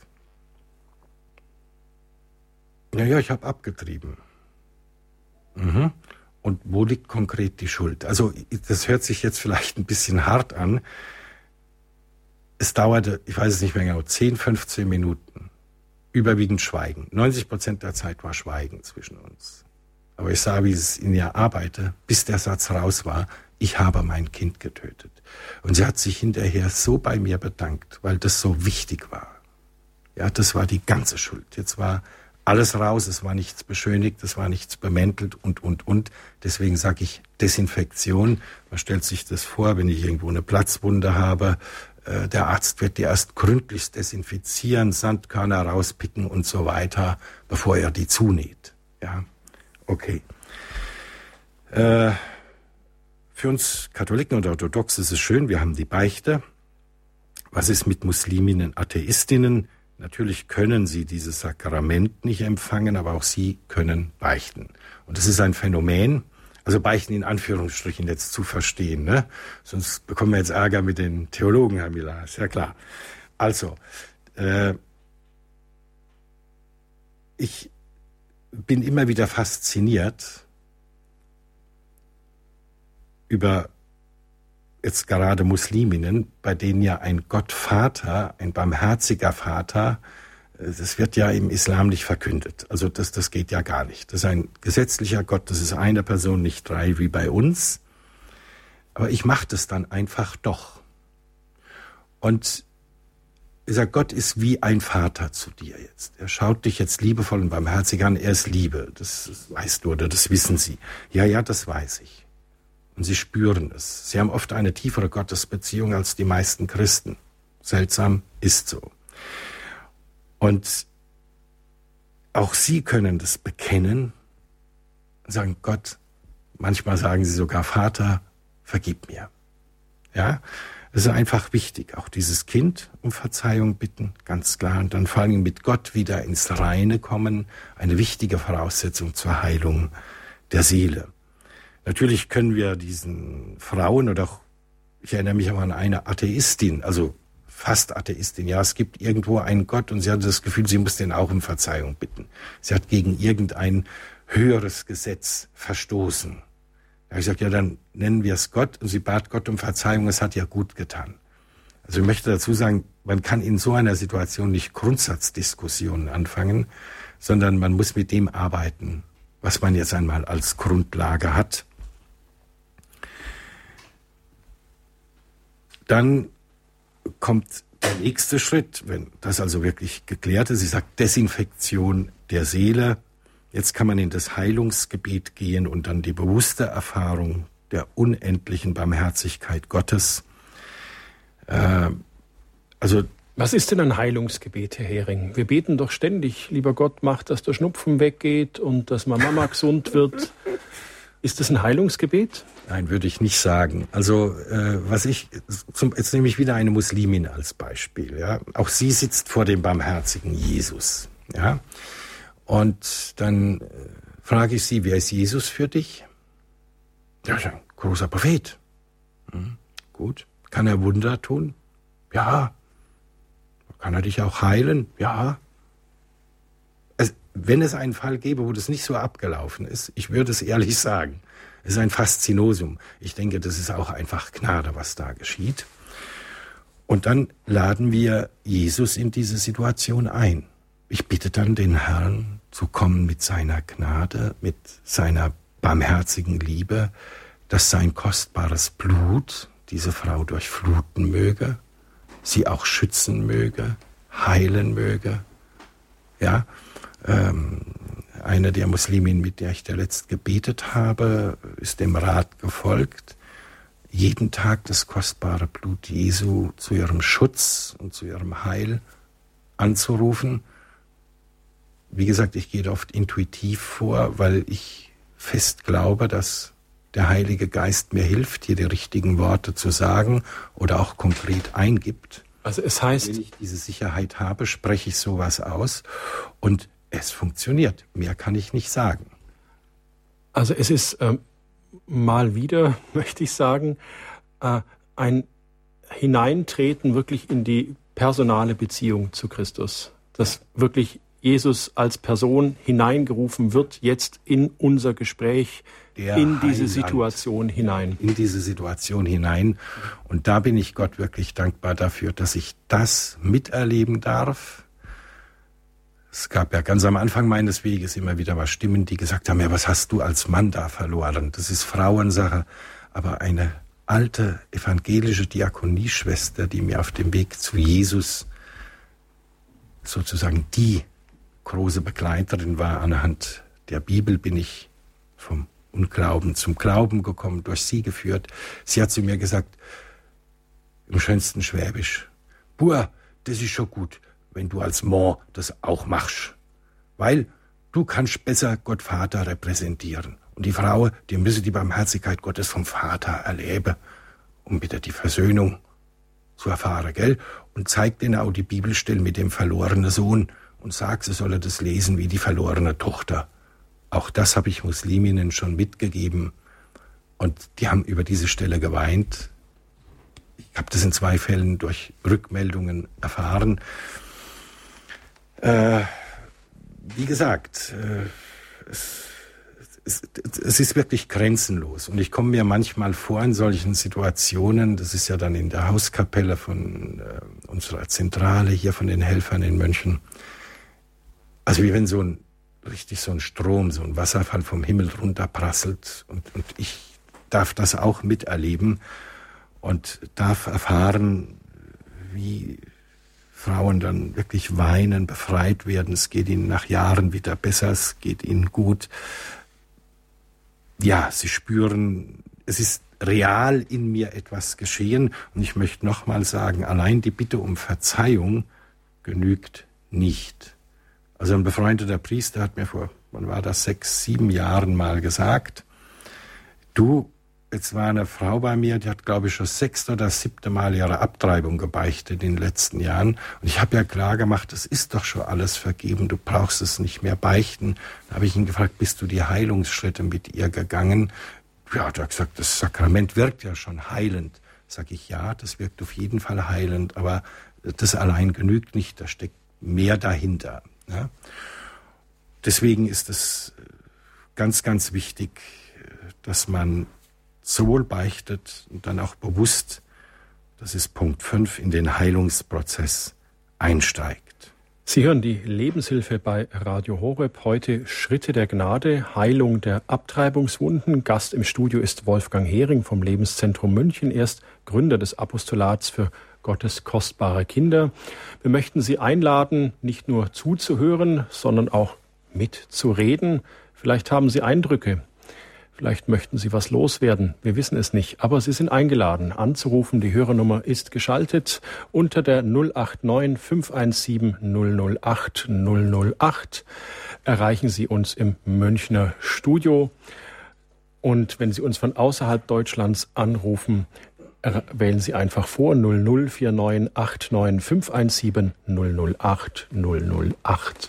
Ja, ja, ich habe abgetrieben. Mhm. Und wo liegt konkret die Schuld? Also das hört sich jetzt vielleicht ein bisschen hart an. Es dauerte, ich weiß es nicht mehr genau, zehn, fünfzehn Minuten. Überwiegend Schweigen. neunzig Prozent der Zeit war Schweigen zwischen uns. Aber ich sah, wie es in ihr arbeitete, bis der Satz raus war, ich habe mein Kind getötet. Und sie hat sich hinterher so bei mir bedankt, weil das so wichtig war. Ja, das war die ganze Schuld. Jetzt war alles raus, es war nichts beschönigt, es war nichts bemäntelt und, und, und. Deswegen sage ich Desinfektion. Man stellt sich das vor, wenn ich irgendwo eine Platzwunde habe, äh, der Arzt wird die erst gründlichst desinfizieren, Sandkörner rauspicken und so weiter, bevor er die zunäht. Ja, okay. Äh, für uns Katholiken und Orthodoxe ist es schön, wir haben die Beichte. Was ist mit Musliminnen, Atheistinnen? Natürlich können sie dieses Sakrament nicht empfangen, aber auch sie können beichten. Und das ist ein Phänomen, also beichten in Anführungsstrichen jetzt zu verstehen, ne? Sonst bekommen wir jetzt Ärger mit den Theologen, Herr Miller, ist ja klar. Also, äh, ich bin immer wieder fasziniert über jetzt gerade Musliminnen, bei denen ja ein Gottvater, ein barmherziger Vater, das wird ja im Islam nicht verkündet. Also das, das geht ja gar nicht. Das ist ein gesetzlicher Gott, das ist eine Person, nicht drei wie bei uns. Aber ich mache das dann einfach doch. Und ich sage, Gott ist wie ein Vater zu dir jetzt. Er schaut dich jetzt liebevoll und barmherzig an, er ist Liebe. Das weißt du oder das wissen Sie. Ja, ja, das weiß ich. Und sie spüren es. Sie haben oft eine tiefere Gottesbeziehung als die meisten Christen. Seltsam, ist so. Und auch sie können das bekennen und sagen, Gott, manchmal sagen sie sogar, Vater, vergib mir. Ja, es ist einfach wichtig, auch dieses Kind um Verzeihung bitten, ganz klar. Und dann vor allem mit Gott wieder ins Reine kommen, eine wichtige Voraussetzung zur Heilung der Seele. Natürlich können wir diesen Frauen oder auch, ich erinnere mich auch an eine Atheistin, also fast Atheistin, ja, es gibt irgendwo einen Gott und sie hatte das Gefühl, sie muss den auch um Verzeihung bitten. Sie hat gegen irgendein höheres Gesetz verstoßen. Da habe ich gesagt, ja, dann nennen wir es Gott und sie bat Gott um Verzeihung, es hat ja gut getan. Also ich möchte dazu sagen, man kann in so einer Situation nicht Grundsatzdiskussionen anfangen, sondern man muss mit dem arbeiten, was man jetzt einmal als Grundlage hat. Dann kommt der nächste Schritt, wenn das also wirklich geklärt ist. Sie sagt Desinfektion der Seele. Jetzt kann man in das Heilungsgebet gehen und dann die bewusste Erfahrung der unendlichen Barmherzigkeit Gottes. Äh, also
was ist denn ein Heilungsgebet, Herr Hering? Wir beten doch ständig, lieber Gott, mach, dass der Schnupfen weggeht und dass Mama gesund wird. Ist das ein Heilungsgebet?
Nein, würde ich nicht sagen. Also äh, was ich, zum, jetzt nehme ich wieder eine Muslimin als Beispiel. Ja, auch sie sitzt vor dem barmherzigen Jesus. Ja, und dann äh, frage ich sie, wer ist Jesus für dich? Ja, ist ein großer Prophet. Hm, gut. Kann er Wunder tun? Ja. Kann er dich auch heilen? Ja. Es, wenn es einen Fall gäbe, wo das nicht so abgelaufen ist, ich würde es ehrlich sagen, es ist ein Faszinosum. Ich denke, das ist auch einfach Gnade, was da geschieht. Und dann laden wir Jesus in diese Situation ein. Ich bitte dann den Herrn zu kommen mit seiner Gnade, mit seiner barmherzigen Liebe, dass sein kostbares Blut diese Frau durchfluten möge, sie auch schützen möge, heilen möge. Ja, ähm, eine der Musliminnen, mit der ich zuletzt gebetet habe, ist dem Rat gefolgt, jeden Tag das kostbare Blut Jesu zu ihrem Schutz und zu ihrem Heil anzurufen. Wie gesagt, ich gehe oft intuitiv vor, weil ich fest glaube, dass der Heilige Geist mir hilft, hier die richtigen Worte zu sagen oder auch konkret eingibt.
Also es heißt,
wenn ich diese Sicherheit habe, spreche ich sowas aus und es funktioniert. Mehr kann ich nicht sagen.
Also es ist ähm, mal wieder, möchte ich sagen, äh, ein Hineintreten wirklich in die personale Beziehung zu Christus. Dass wirklich Jesus als Person hineingerufen wird, jetzt in unser Gespräch, Der in diese Heiland, Situation hinein.
In diese Situation hinein. Und da bin ich Gott wirklich dankbar dafür, dass ich das miterleben darf. Es gab ja ganz am Anfang meines Weges immer wieder mal Stimmen, die gesagt haben, ja, was hast du als Mann da verloren? Das ist Frauensache. Aber eine alte evangelische Diakonieschwester, die mir auf dem Weg zu Jesus sozusagen die große Begleiterin war, anhand der Bibel bin ich vom Unglauben zum Glauben gekommen, durch sie geführt. Sie hat zu mir gesagt, im schönsten Schwäbisch, Bur, das ist schon gut, wenn du als Mann das auch machst, weil du kannst besser Gott Vater repräsentieren. Und die Frau, die müsse die Barmherzigkeit Gottes vom Vater erleben, um wieder die Versöhnung zu erfahren, gell? Und zeigt ihnen auch die Bibelstelle mit dem verlorenen Sohn und sagt, sie solle das lesen wie die verlorene Tochter. Auch das habe ich Musliminnen schon mitgegeben und die haben über diese Stelle geweint. Ich habe das in zwei Fällen durch Rückmeldungen erfahren. Äh, wie gesagt, äh, es, es, es ist wirklich grenzenlos und ich komme mir manchmal vor in solchen Situationen, das ist ja dann in der Hauskapelle von äh, unserer Zentrale hier von den Helfern in München, also wie wenn so ein richtig so ein Strom, so ein Wasserfall vom Himmel runterprasselt und, und ich darf das auch miterleben und darf erfahren, wie Frauen dann wirklich weinen, befreit werden. Es geht ihnen nach Jahren wieder besser, es geht ihnen gut. Ja, sie spüren, es ist real in mir etwas geschehen und ich möchte nochmal sagen, allein die Bitte um Verzeihung genügt nicht. Also ein befreundeter Priester hat mir vor, wann war das, sechs, sieben Jahren mal gesagt, du, jetzt war eine Frau bei mir, die hat, glaube ich, schon sechste oder siebte Mal ihre Abtreibung gebeichtet in den letzten Jahren. Und ich habe ja klar gemacht, das ist doch schon alles vergeben, du brauchst es nicht mehr beichten. Da habe ich ihn gefragt, bist du die Heilungsschritte mit ihr gegangen? Ja, da hat er gesagt, das Sakrament wirkt ja schon heilend. Sag ich, ja, das wirkt auf jeden Fall heilend, aber das allein genügt nicht, da steckt mehr dahinter. Ja? Deswegen ist es ganz, ganz wichtig, dass man sowohl beichtet und dann auch bewusst, das ist Punkt fünf, in den Heilungsprozess einsteigt.
Sie hören die Lebenshilfe bei Radio Horeb. Heute Schritte der Gnade, Heilung der Abtreibungswunden. Gast im Studio ist Wolfgang Hering vom Lebenszentrum München. Er ist Gründer des Apostolats für Gottes kostbare Kinder. Wir möchten Sie einladen, nicht nur zuzuhören, sondern auch mitzureden. Vielleicht haben Sie Eindrücke. Vielleicht möchten Sie was loswerden. Wir wissen es nicht. Aber Sie sind eingeladen, anzurufen. Die Hörernummer ist geschaltet unter der null acht neun fünf eins sieben null null acht null null acht. Erreichen Sie uns im Münchner Studio. Und wenn Sie uns von außerhalb Deutschlands anrufen, wählen Sie einfach vor null null vier neun acht neun fünf eins sieben null null acht null null acht.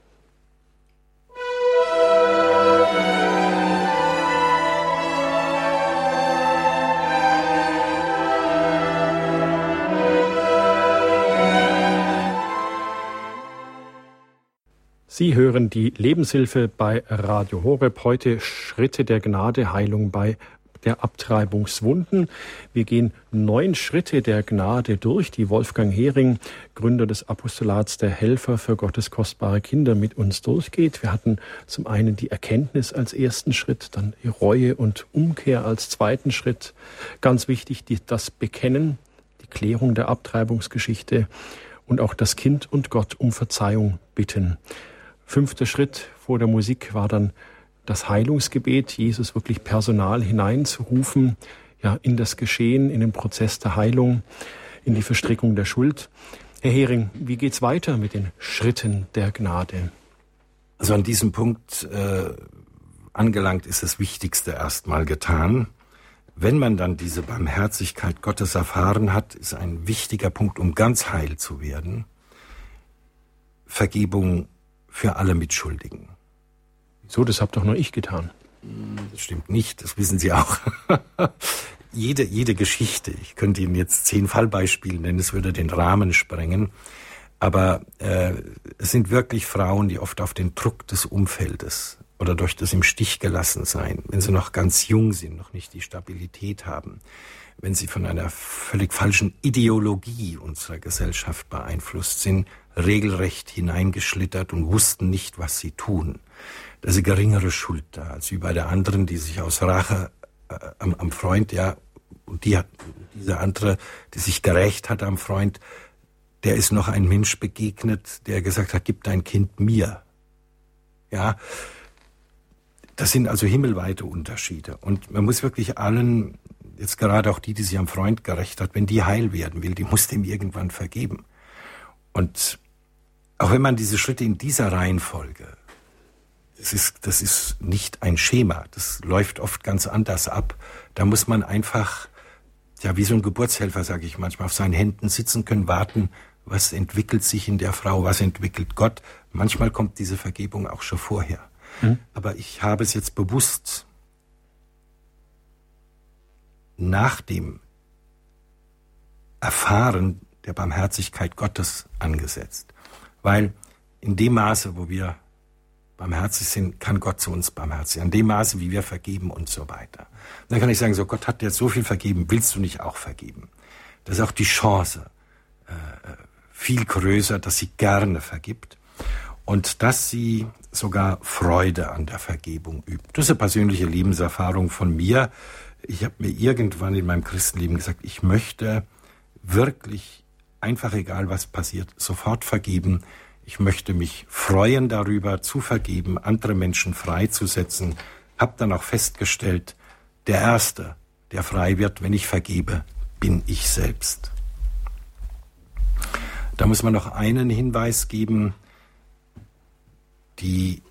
Sie hören die Lebenshilfe bei Radio Horeb. Heute Schritte der Gnade, Heilung bei der Abtreibungswunden. Wir gehen neun Schritte der Gnade durch, die Wolfgang Hering, Gründer des Apostolats der Helfer für Gottes kostbare Kinder, mit uns durchgeht. Wir hatten zum einen die Erkenntnis als ersten Schritt, dann die Reue und Umkehr als zweiten Schritt. Ganz wichtig, die, das Bekennen, die Klärung der Abtreibungsgeschichte und auch das Kind und Gott um Verzeihung bitten. Fünfter Schritt vor der Musik war dann das Heilungsgebet, Jesus wirklich personal hineinzurufen, ja, in das Geschehen, in den Prozess der Heilung, in die Verstrickung der Schuld. Herr Hering, wie geht's weiter mit den Schritten der Gnade?
Also an diesem Punkt äh, angelangt ist das Wichtigste erstmal getan. Wenn man dann diese Barmherzigkeit Gottes erfahren hat, ist ein wichtiger Punkt, um ganz heil zu werden, Vergebung für alle Mitschuldigen.
So, das hab doch nur ich getan.
Das stimmt nicht, das wissen Sie auch. jede, jede Geschichte, ich könnte Ihnen jetzt zehn Fallbeispiele nennen, es würde den Rahmen sprengen, aber äh, es sind wirklich Frauen, die oft auf den Druck des Umfeldes oder durch das im Stich gelassen sein, wenn sie noch ganz jung sind, noch nicht die Stabilität haben, wenn sie von einer völlig falschen Ideologie unserer Gesellschaft beeinflusst sind, regelrecht hineingeschlittert und wussten nicht, was sie tun. Da ist eine geringere Schuld da, als wie bei der anderen, die sich aus Rache äh, am, am Freund, ja, und die hat, diese andere, die sich gerächt hat am Freund, der ist noch ein Mensch begegnet, der gesagt hat, gib dein Kind mir. Ja, das sind also himmelweite Unterschiede. Und man muss wirklich allen, jetzt gerade auch die, die sich am Freund gerächt hat, wenn die heil werden will, die muss dem irgendwann vergeben. Und auch wenn man diese Schritte in dieser Reihenfolge, das ist, das ist nicht ein Schema, das läuft oft ganz anders ab. Da muss man einfach, ja, wie so ein Geburtshelfer, sage ich manchmal, auf seinen Händen sitzen können, warten, was entwickelt sich in der Frau, was entwickelt Gott. Manchmal kommt diese Vergebung auch schon vorher. Hm. Aber ich habe es jetzt bewusst nach dem Erfahren der Barmherzigkeit Gottes angesetzt. Weil in dem Maße, wo wir barmherzig sind, kann Gott zu uns barmherzig sein. In dem Maße, wie wir vergeben und so weiter. Und dann kann ich sagen, so Gott hat dir so viel vergeben, willst du nicht auch vergeben? Das ist auch die Chance äh, viel größer, dass sie gerne vergibt und dass sie sogar Freude an der Vergebung übt. Das ist eine persönliche Lebenserfahrung von mir. Ich habe mir irgendwann in meinem Christenleben gesagt, ich möchte wirklich, einfach egal was passiert, sofort vergeben. Ich möchte mich freuen darüber, zu vergeben, andere Menschen freizusetzen. Hab dann auch festgestellt, der Erste, der frei wird, wenn ich vergebe, bin ich selbst. Da muss man noch einen Hinweis geben, die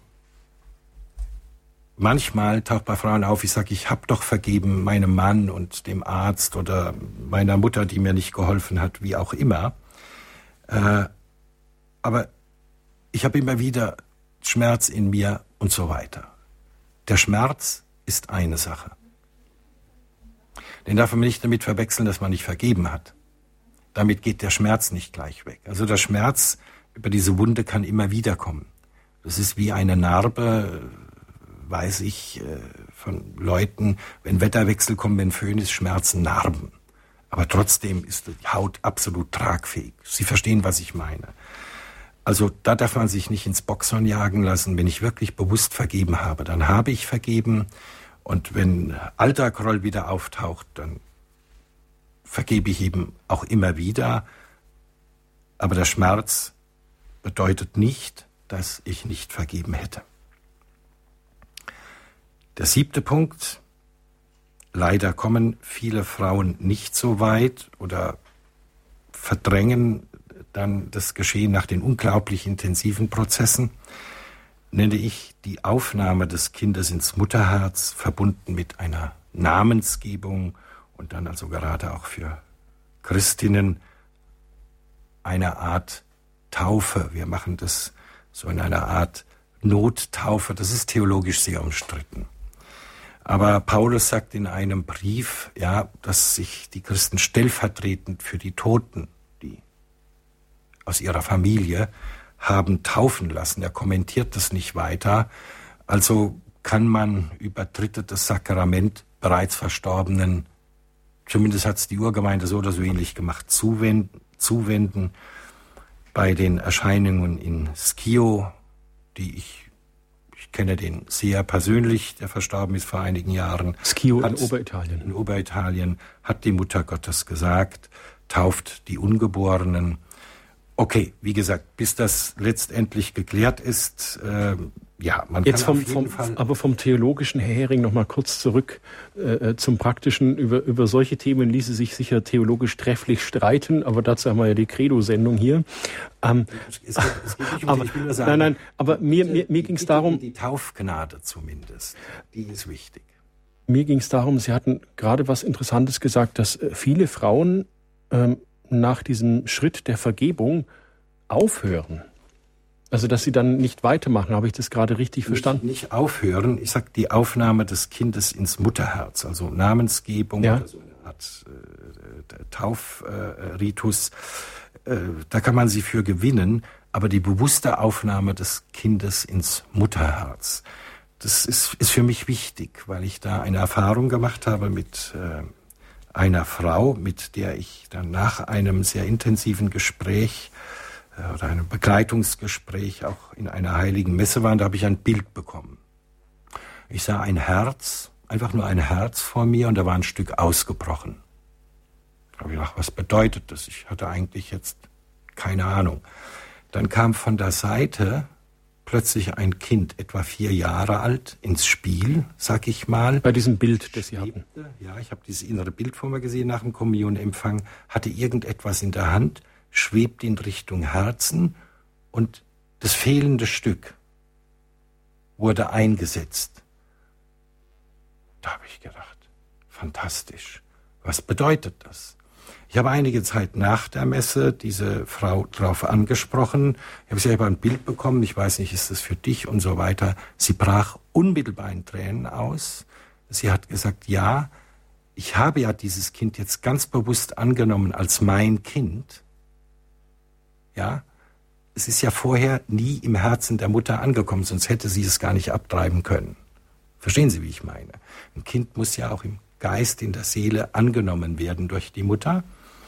manchmal taucht bei Frauen auf, ich sage, ich habe doch vergeben meinem Mann und dem Arzt oder meiner Mutter, die mir nicht geholfen hat, wie auch immer. Äh, aber ich habe immer wieder Schmerz in mir und so weiter. Der Schmerz ist eine Sache. Den darf man nicht damit verwechseln, dass man nicht vergeben hat. Damit geht der Schmerz nicht gleich weg. Also der Schmerz über diese Wunde kann immer wieder kommen. Das ist wie eine Narbe, weiß ich von Leuten, wenn Wetterwechsel kommen, wenn Föhn ist, schmerzen Narben. Aber trotzdem ist die Haut absolut tragfähig. Sie verstehen, was ich meine. Also da darf man sich nicht ins Boxhorn jagen lassen. Wenn ich wirklich bewusst vergeben habe, dann habe ich vergeben. Und wenn alter Groll wieder auftaucht, dann vergebe ich eben auch immer wieder. Aber der Schmerz bedeutet nicht, dass ich nicht vergeben hätte. Der siebte Punkt. Leider kommen viele Frauen nicht so weit oder verdrängen dann das Geschehen nach den unglaublich intensiven Prozessen, nenne ich die Aufnahme des Kindes ins Mutterherz, verbunden mit einer Namensgebung und dann also gerade auch für Christinnen eine Art Taufe. Wir machen das so in einer Art Nottaufe. Das ist theologisch sehr umstritten. Aber Paulus sagt in einem Brief, ja, dass sich die Christen stellvertretend für die Toten, die aus ihrer Familie, haben taufen lassen. Er kommentiert das nicht weiter. Also kann man über Dritte das Sakrament bereits Verstorbenen, zumindest hat es die Urgemeinde so oder so ähnlich gemacht, zuwenden, zuwenden. Bei den Erscheinungen in Schio, die ich, ich kenne den sehr persönlich, der verstorben ist vor einigen Jahren.
Schio in Oberitalien.
In Oberitalien hat die Mutter Gottes gesagt, tauft die Ungeborenen. Okay, wie gesagt, bis das letztendlich geklärt ist, äh, ja, man
Jetzt
kann
vom,
auf jeden
vom,
Fall...
Aber vom theologischen Herr Hering noch mal kurz zurück äh, zum Praktischen. Über, über solche Themen ließe sich sicher theologisch trefflich streiten, aber dazu haben wir ja die Credo-Sendung hier. Ähm,
es, es, geht, es geht nicht um
aber,
die, ich will nur sagen,
nein, nein, aber mir, mir, mir ging es darum...
Die Taufgnade zumindest, die ist wichtig.
Mir ging es darum, Sie hatten gerade was Interessantes gesagt, dass viele Frauen ähm, nach diesem Schritt der Vergebung aufhören. Also, dass sie dann nicht weitermachen. Habe ich das gerade richtig verstanden?
Nicht, nicht aufhören. Ich sage, die Aufnahme des Kindes ins Mutterherz, also Namensgebung, ja. Oder so eine Art äh, Taufritus, äh, äh, da kann man sie für gewinnen. Aber die bewusste Aufnahme des Kindes ins Mutterherz, das ist, ist für mich wichtig, weil ich da eine Erfahrung gemacht habe mit äh, einer Frau, mit der ich dann nach einem sehr intensiven Gespräch äh, oder einem Begleitungsgespräch auch in einer heiligen Messe war, und da habe ich ein Bild bekommen. Ich sah ein Herz, einfach nur ein Herz vor mir, und da war ein Stück ausgebrochen. Da habe ich gedacht, was bedeutet das? Ich hatte eigentlich jetzt keine Ahnung. Dann kam von der Seite plötzlich ein Kind, etwa vier Jahre alt, ins Spiel, sag ich mal.
Bei diesem Bild, das Sie hatten.
Ja, ich habe dieses innere Bild vor mir gesehen nach dem Kommunionempfang, hatte irgendetwas in der Hand, schwebt in Richtung Herzen, und das fehlende Stück wurde eingesetzt. Da habe ich gedacht, fantastisch. Was bedeutet das? Ich habe einige Zeit nach der Messe diese Frau darauf angesprochen. Ich habe selber ein Bild bekommen, ich weiß nicht, ist das für dich und so weiter. Sie brach unmittelbar in Tränen aus. Sie hat gesagt, ja, ich habe ja dieses Kind jetzt ganz bewusst angenommen als mein Kind. Ja, es ist ja vorher nie im Herzen der Mutter angekommen, sonst hätte sie es gar nicht abtreiben können. Verstehen Sie, wie ich meine? Ein Kind muss ja auch im Geist, in der Seele angenommen werden durch die Mutter.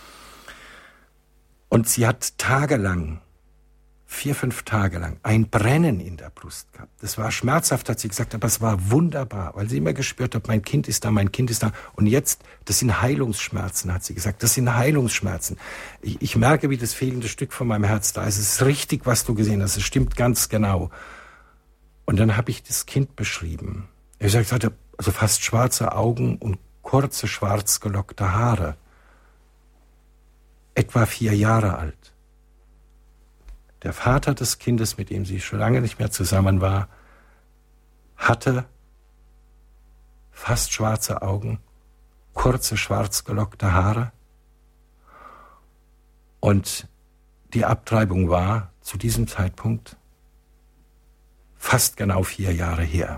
Und sie hat tagelang, vier, fünf Tage lang, ein Brennen in der Brust gehabt. Das war schmerzhaft, hat sie gesagt, aber es war wunderbar, weil sie immer gespürt hat, mein Kind ist da, mein Kind ist da. Und jetzt, das sind Heilungsschmerzen, hat sie gesagt, das sind Heilungsschmerzen. Ich, ich merke, wie das fehlende Stück von meinem Herz da ist. Es ist richtig, was du gesehen hast, es stimmt ganz genau. Und dann habe ich das Kind beschrieben. Ich sagte, also fast schwarze Augen und kurze, schwarz gelockte Haare. Etwa vier Jahre alt. Der Vater des Kindes, mit dem sie schon lange nicht mehr zusammen war, hatte fast schwarze Augen, kurze, schwarz gelockte Haare. Und die Abtreibung war zu diesem Zeitpunkt fast genau vier Jahre her.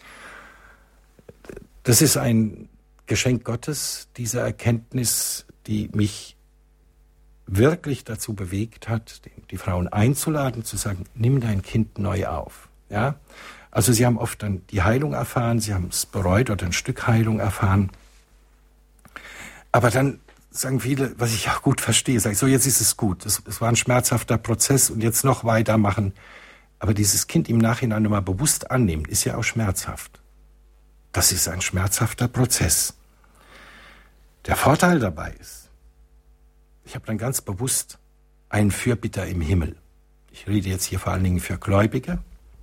Das ist ein Geschenk Gottes, diese Erkenntnis, die mich wirklich dazu bewegt hat, die Frauen einzuladen, zu sagen, nimm dein Kind neu auf. Ja? Also sie haben oft dann die Heilung erfahren, sie haben es bereut oder ein Stück Heilung erfahren. Aber dann sagen viele, was ich auch gut verstehe, sage ich, so jetzt ist es gut, es, es war ein schmerzhafter Prozess und jetzt noch weitermachen. Aber dieses Kind im Nachhinein nochmal bewusst annehmen, ist ja auch schmerzhaft. Das ist ein schmerzhafter Prozess. Der Vorteil dabei ist, ich habe dann ganz bewusst einen Fürbitter im Himmel. Ich rede jetzt hier vor allen Dingen für Gläubige.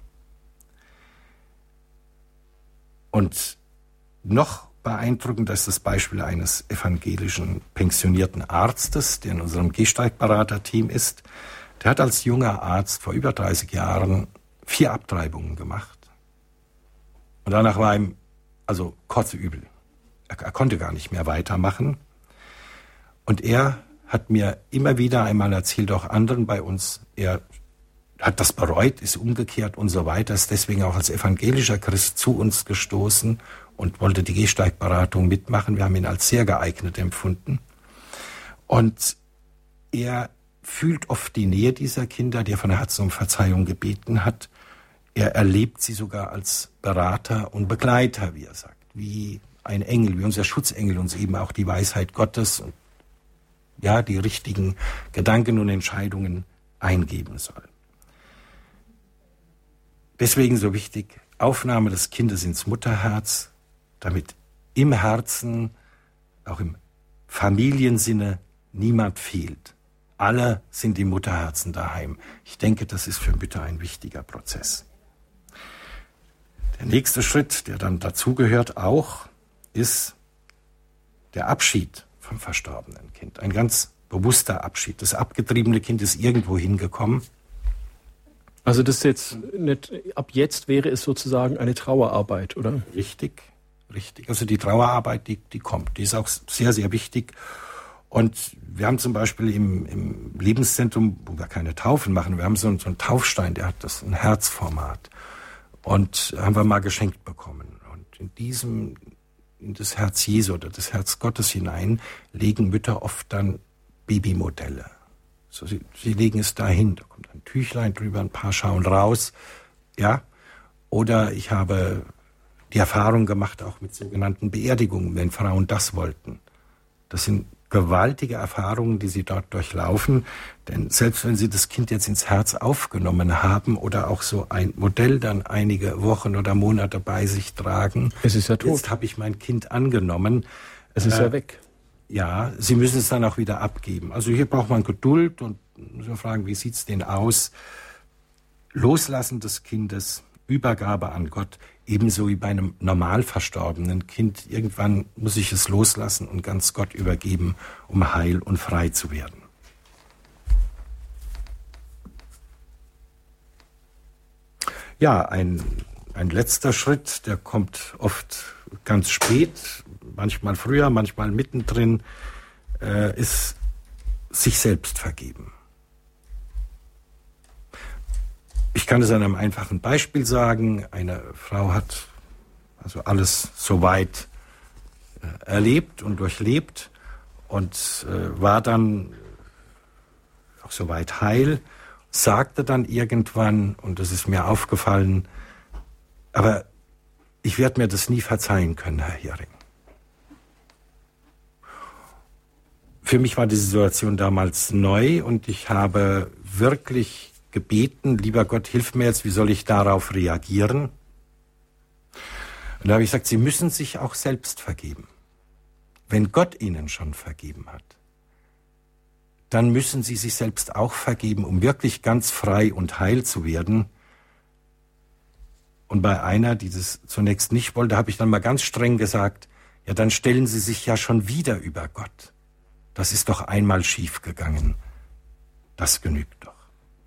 Und noch beeindruckender ist das Beispiel eines evangelischen pensionierten Arztes, der in unserem Gehsteigberater-Team ist. Der hat als junger Arzt vor über dreißig Jahren vier Abtreibungen gemacht. Und danach war ihm also kotzübel. Er, er konnte gar nicht mehr weitermachen. Und er hat mir immer wieder einmal erzählt, auch anderen bei uns, er hat das bereut, ist umgekehrt und so weiter, ist deswegen auch als evangelischer Christ zu uns gestoßen und wollte die Gehsteigberatung mitmachen. Wir haben ihn als sehr geeignet empfunden. Und er fühlt oft die Nähe dieser Kinder, die er von Herzen um Verzeihung gebeten hat. Er erlebt sie sogar als Berater und Begleiter, wie er sagt, wie ein Engel, wie unser Schutzengel uns eben auch die Weisheit Gottes und ja, die richtigen Gedanken und Entscheidungen eingeben soll. Deswegen so wichtig, Aufnahme des Kindes ins Mutterherz, damit im Herzen, auch im Familiensinne, niemand fehlt. Alle sind im Mutterherzen daheim. Ich denke, das ist für Mütter ein wichtiger Prozess. Der nächste Schritt, der dann dazugehört auch, ist der Abschied vom verstorbenen Kind. Ein ganz bewusster Abschied. Das abgetriebene Kind ist irgendwo hingekommen.
Also das ist jetzt nicht, ab jetzt wäre es sozusagen eine Trauerarbeit, oder?
Richtig, richtig. Also die Trauerarbeit, die, die kommt, die ist auch sehr, sehr wichtig. Und wir haben zum Beispiel im, im Lebenszentrum, wo wir keine Taufen machen, wir haben so einen, so einen Taufstein, der hat das ein Herzformat. Und haben wir mal geschenkt bekommen. Und in diesem, in das Herz Jesu oder das Herz Gottes hinein legen Mütter oft dann Babymodelle. So, sie, sie legen es dahin, da kommt ein Tüchlein drüber, ein paar schauen raus, ja. Oder ich habe die Erfahrung gemacht, auch mit sogenannten Beerdigungen, wenn Frauen das wollten. Das sind gewaltige Erfahrungen, die sie dort durchlaufen. Denn selbst wenn sie das Kind jetzt ins Herz aufgenommen haben oder auch so ein Modell dann einige Wochen oder Monate bei sich tragen.
Es ist ja tot.
Jetzt habe ich mein Kind angenommen.
Es ist äh, ja weg.
Ja, sie müssen es dann auch wieder abgeben. Also hier braucht man Geduld und muss man fragen, wie sieht's denn aus? Loslassen des Kindes, Übergabe an Gott, ebenso wie bei einem normal verstorbenen Kind. Irgendwann muss ich es loslassen und ganz Gott übergeben, um heil und frei zu werden. Ja, ein, ein letzter Schritt, der kommt oft ganz spät, manchmal früher, manchmal mittendrin, äh, ist sich selbst vergeben. Ich kann es an einem einfachen Beispiel sagen. Eine Frau hat also alles soweit äh, erlebt und durchlebt und äh, war dann auch soweit heil, sagte dann irgendwann, und das ist mir aufgefallen, aber ich werde mir das nie verzeihen können, Herr Hering. Für mich war die Situation damals neu und ich habe wirklich gebeten, lieber Gott, hilf mir jetzt, wie soll ich darauf reagieren? Und da habe ich gesagt, Sie müssen sich auch selbst vergeben. Wenn Gott Ihnen schon vergeben hat, dann müssen Sie sich selbst auch vergeben, um wirklich ganz frei und heil zu werden. Und bei einer, die das zunächst nicht wollte, habe ich dann mal ganz streng gesagt, ja, dann stellen Sie sich ja schon wieder über Gott. Das ist doch einmal schief gegangen. Das genügt doch.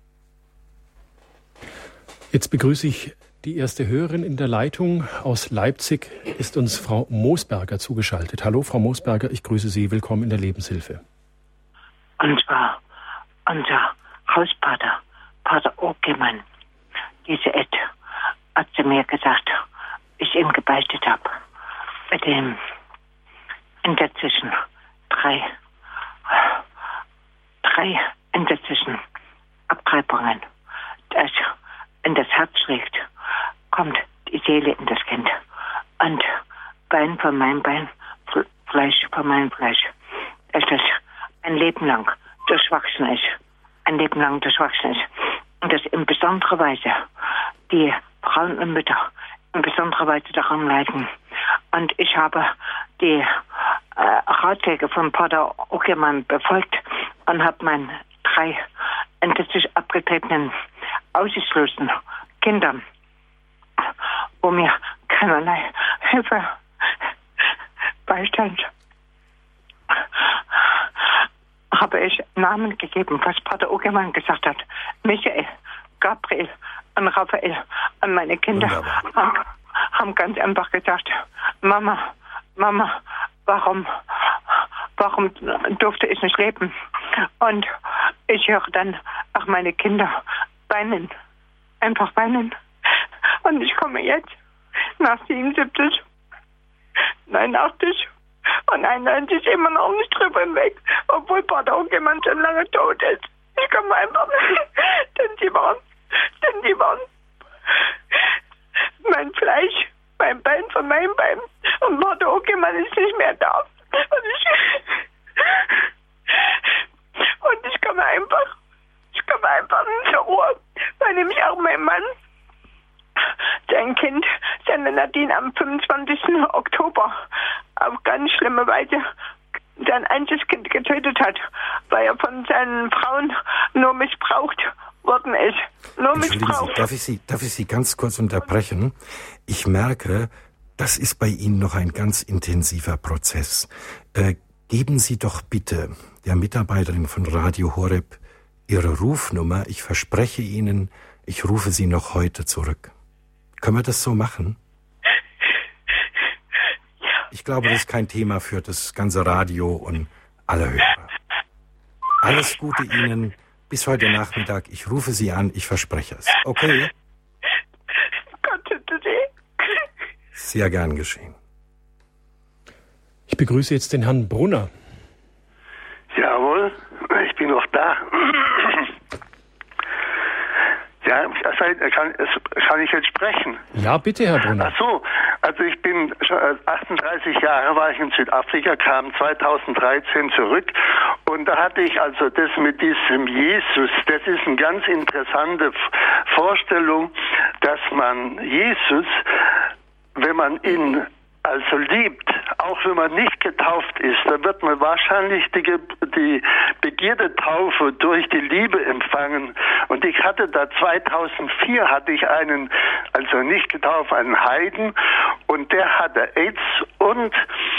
Jetzt begrüße ich die erste Hörerin in der Leitung. Aus Leipzig ist uns Frau Moosberger zugeschaltet. Hallo, Frau Moosberger, ich grüße Sie. Willkommen in der Lebenshilfe.
Und zwar unser Hauspater, Pater Okemann, diese Ed, hat zu mir gesagt, ich ihm gebeichtet habe, bei dem in der Zwischen drei, drei in der Zwischen Abtreibungen, das in das Herz schlägt, kommt die Seele in das Kind. Und Bein von meinem Bein, Fleisch von meinem Fleisch, dass das ein Leben lang durchwachsen ist. Ein Leben lang durchwachsen ist. Und dass in besonderer Weise die Frauen und Mütter in besonderer Weise daran leiden. Und ich habe die äh, Ratschläge von Pater Okemann befolgt und habe meinen drei endlich abgetretenen aussichtslosen Kindern, wo mir keinerlei Hilfe beistand, habe ich Namen gegeben, was Pater Okemann gesagt hat. Michael, Gabriel und Raphael und meine Kinder haben, haben ganz einfach gesagt, Mama, Mama, warum, warum durfte ich nicht leben? Und ich höre dann auch meine Kinder weinen, einfach weinen. Und ich komme jetzt nach siebenundsiebzig, neunundachtzig und einundneunzig immer noch nicht drüber hinweg, obwohl Pater Okemann schon lange tot ist. Ich komme einfach nicht, denn die waren, denn die waren mein Fleisch, mein Bein von meinem Bein Und Vater Okemann ist nicht mehr da. Und ich, und ich komme einfach, ich komme einfach nicht zur Ruhe, weil nämlich auch mein Mann sein Kind, seine Nadine, am fünfundzwanzigsten Oktober auf ganz schlimme Weise sein einziges Kind getötet hat, weil er von seinen Frauen nur missbraucht worden ist. Nur missbraucht.
Sie, darf ich Sie, darf ich Sie ganz kurz unterbrechen? Ich merke, das ist bei Ihnen noch ein ganz intensiver Prozess. Äh, geben Sie doch bitte der Mitarbeiterin von Radio Horeb Ihre Rufnummer. Ich verspreche Ihnen, ich rufe Sie noch heute zurück. Können wir das so machen? Ich glaube, das ist kein Thema für das ganze Radio und alle Hörer. Alles Gute Ihnen bis heute Nachmittag. Ich rufe Sie an, ich verspreche es. Okay?
Gott bitte Sie.
Sehr gern geschehen.
Ich begrüße jetzt den Herrn Brunner.
Jawohl, ich bin noch da. Ja, kann, kann ich jetzt sprechen?
Ja, bitte, Herr Brunner.
Ach so, also ich bin achtunddreißig Jahre, war ich in Südafrika, kam zweitausenddreizehn zurück und da hatte ich also das mit diesem Jesus, das ist eine ganz interessante Vorstellung, dass man Jesus, wenn man ihn also liebt, auch wenn man nicht getauft ist, dann wird man wahrscheinlich die, die Begierde-Taufe durch die Liebe empfangen. Und ich hatte da zweitausendvier hatte ich einen, also nicht getauft, einen Heiden, und der hatte AIDS und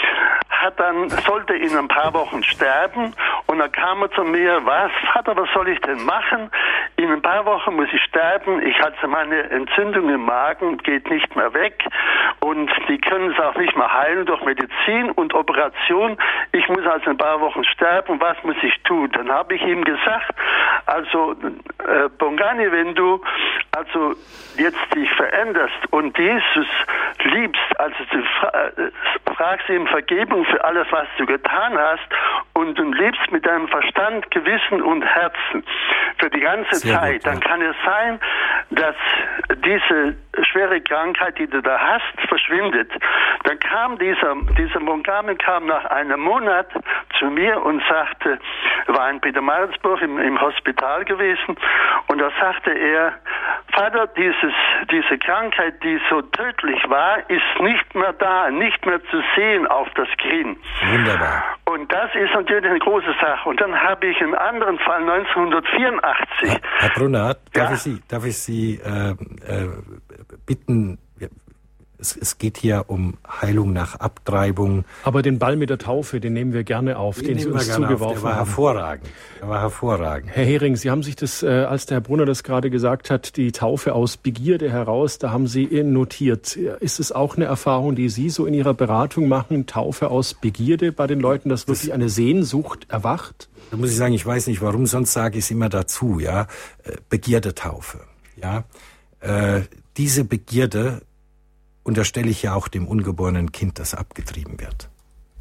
hat dann, sollte in ein paar Wochen sterben, und dann kam er zu mir: Was, Vater, was soll ich denn machen? In ein paar Wochen muss ich sterben, ich hatte meine Entzündung im Magen, geht nicht mehr weg, und die können es auch nicht mehr heilen durch Medizin und Operation. Ich muss also in ein paar Wochen sterben, was muss ich tun? Dann habe ich ihm gesagt, also äh, Bongani, wenn du also jetzt dich veränderst und Jesus liebst, also du fra- äh, fragst ihm Vergebung für alles, was du getan hast, und du lebst mit deinem Verstand, Gewissen und Herzen für die ganze
Sehr
Zeit,
gut, ja.
dann kann es sein, dass diese schwere Krankheit, die du da hast, verschwindet. Dann kam dieser, dieser Mongami kam nach einem Monat zu mir und sagte, er war in Pietermaritzburg im, im Hospital gewesen, und da sagte er: Vater, dieses, diese Krankheit, die so tödlich war, ist nicht mehr da, nicht mehr zu sehen auf das Screen.
Wunderbar.
Und das ist natürlich eine große Sache. Und dann habe ich einen anderen Fall neunzehnhundertvierundachtzig.
Herr, Herr Brunner, darf
Ja?
ich Sie, darf ich Sie äh, äh, bitten, es, es geht hier um Heilung nach Abtreibung.
Aber den Ball mit der Taufe, den nehmen wir gerne auf, den, den Sie uns zugeworfen
Der war
haben.
hervorragend. Der war hervorragend.
Herr Hering, Sie haben sich das, äh, als der Herr Brunner das gerade gesagt hat, die Taufe aus Begierde heraus, da haben Sie notiert. Ist es auch eine Erfahrung, die Sie so in Ihrer Beratung machen, Taufe aus Begierde bei den Leuten, dass wirklich eine Sehnsucht erwacht?
Da muss ich sagen, ich weiß nicht warum, sonst sage ich es immer dazu, ja. Begierde-Taufe, ja. Äh, diese Begierde unterstelle ich ja auch dem ungeborenen Kind, das abgetrieben wird.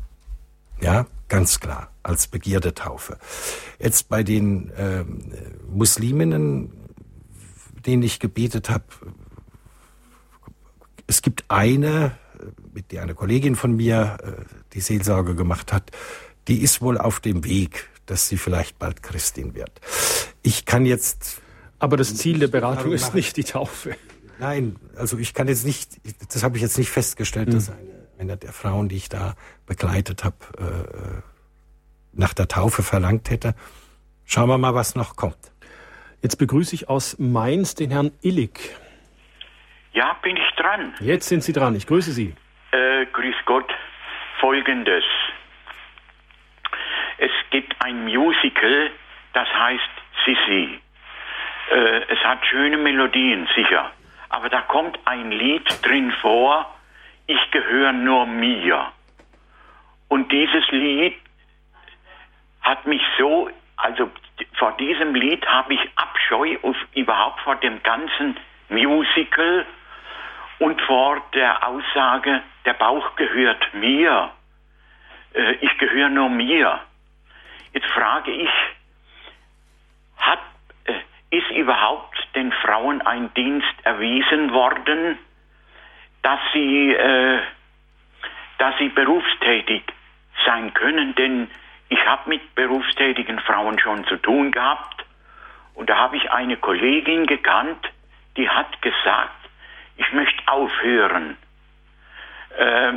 Ja, ganz klar, als Begierde-Taufe. Jetzt bei den äh, Musliminnen, denen ich gebetet habe, es gibt eine, mit der eine Kollegin von mir äh, die Seelsorge gemacht hat, die ist wohl auf dem Weg, dass sie vielleicht bald Christin wird. Ich kann jetzt...
Aber das Ziel der Beratung ist nicht die Taufe.
Nein, also ich kann jetzt nicht, das habe ich jetzt nicht festgestellt, mhm. dass eine, eine der Frauen, die ich da begleitet habe, äh, nach der Taufe verlangt hätte. Schauen wir mal, was noch kommt.
Jetzt begrüße ich aus Mainz den Herrn Illig.
Ja, bin ich dran.
Jetzt sind Sie dran, ich grüße Sie.
Äh, grüß Gott. Folgendes. Es gibt ein Musical, das heißt Sissi. Äh, es hat schöne Melodien, sicher. Aber da kommt ein Lied drin vor, ich gehöre nur mir. Und dieses Lied hat mich so, also vor diesem Lied habe ich Abscheu auf, überhaupt vor dem ganzen Musical und vor der Aussage, der Bauch gehört mir. Äh, ich gehöre nur mir. Jetzt frage ich, hat, äh, ist überhaupt den Frauen ein Dienst erwiesen worden, dass sie, äh, dass sie berufstätig sein können, denn ich habe mit berufstätigen Frauen schon zu tun gehabt und da habe ich eine Kollegin gekannt, die hat gesagt, ich möchte aufhören. Äh,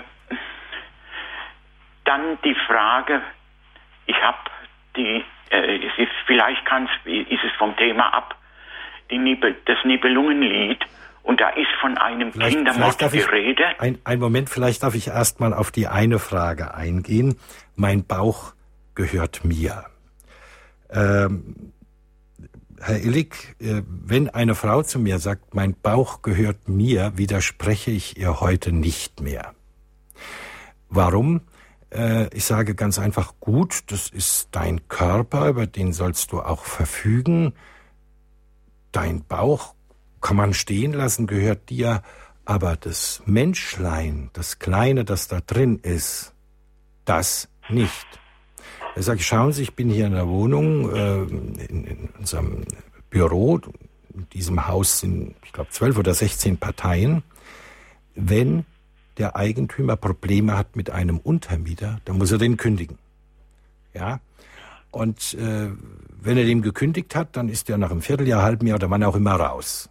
dann die Frage, ich habe die, äh, es ist, vielleicht kann's, ist es vom Thema ab, die Nibel, das Nibelungenlied, und da ist von einem
vielleicht,
Kindermord
vielleicht
die Rede.
Ein, ein Moment, vielleicht darf ich erst mal auf die eine Frage eingehen. Mein Bauch gehört mir. Ähm, Herr Illig, äh, wenn eine Frau zu mir sagt, mein Bauch gehört mir, widerspreche ich ihr heute nicht mehr. Warum? Äh, ich sage ganz einfach, gut, das ist dein Körper, über den sollst du auch verfügen. Dein Bauch kann man stehen lassen, gehört dir, aber das Menschlein, das Kleine, das da drin ist, das nicht. Er sagt, schauen Sie, ich bin hier in der Wohnung, äh, in, in unserem Büro, in diesem Haus sind, ich glaube, zwölf oder sechzehn Parteien. Wenn der Eigentümer Probleme hat mit einem Untermieter, dann muss er den kündigen. Ja, und äh, wenn er dem gekündigt hat, dann ist er nach einem Vierteljahr, halben Jahr oder wann auch immer raus.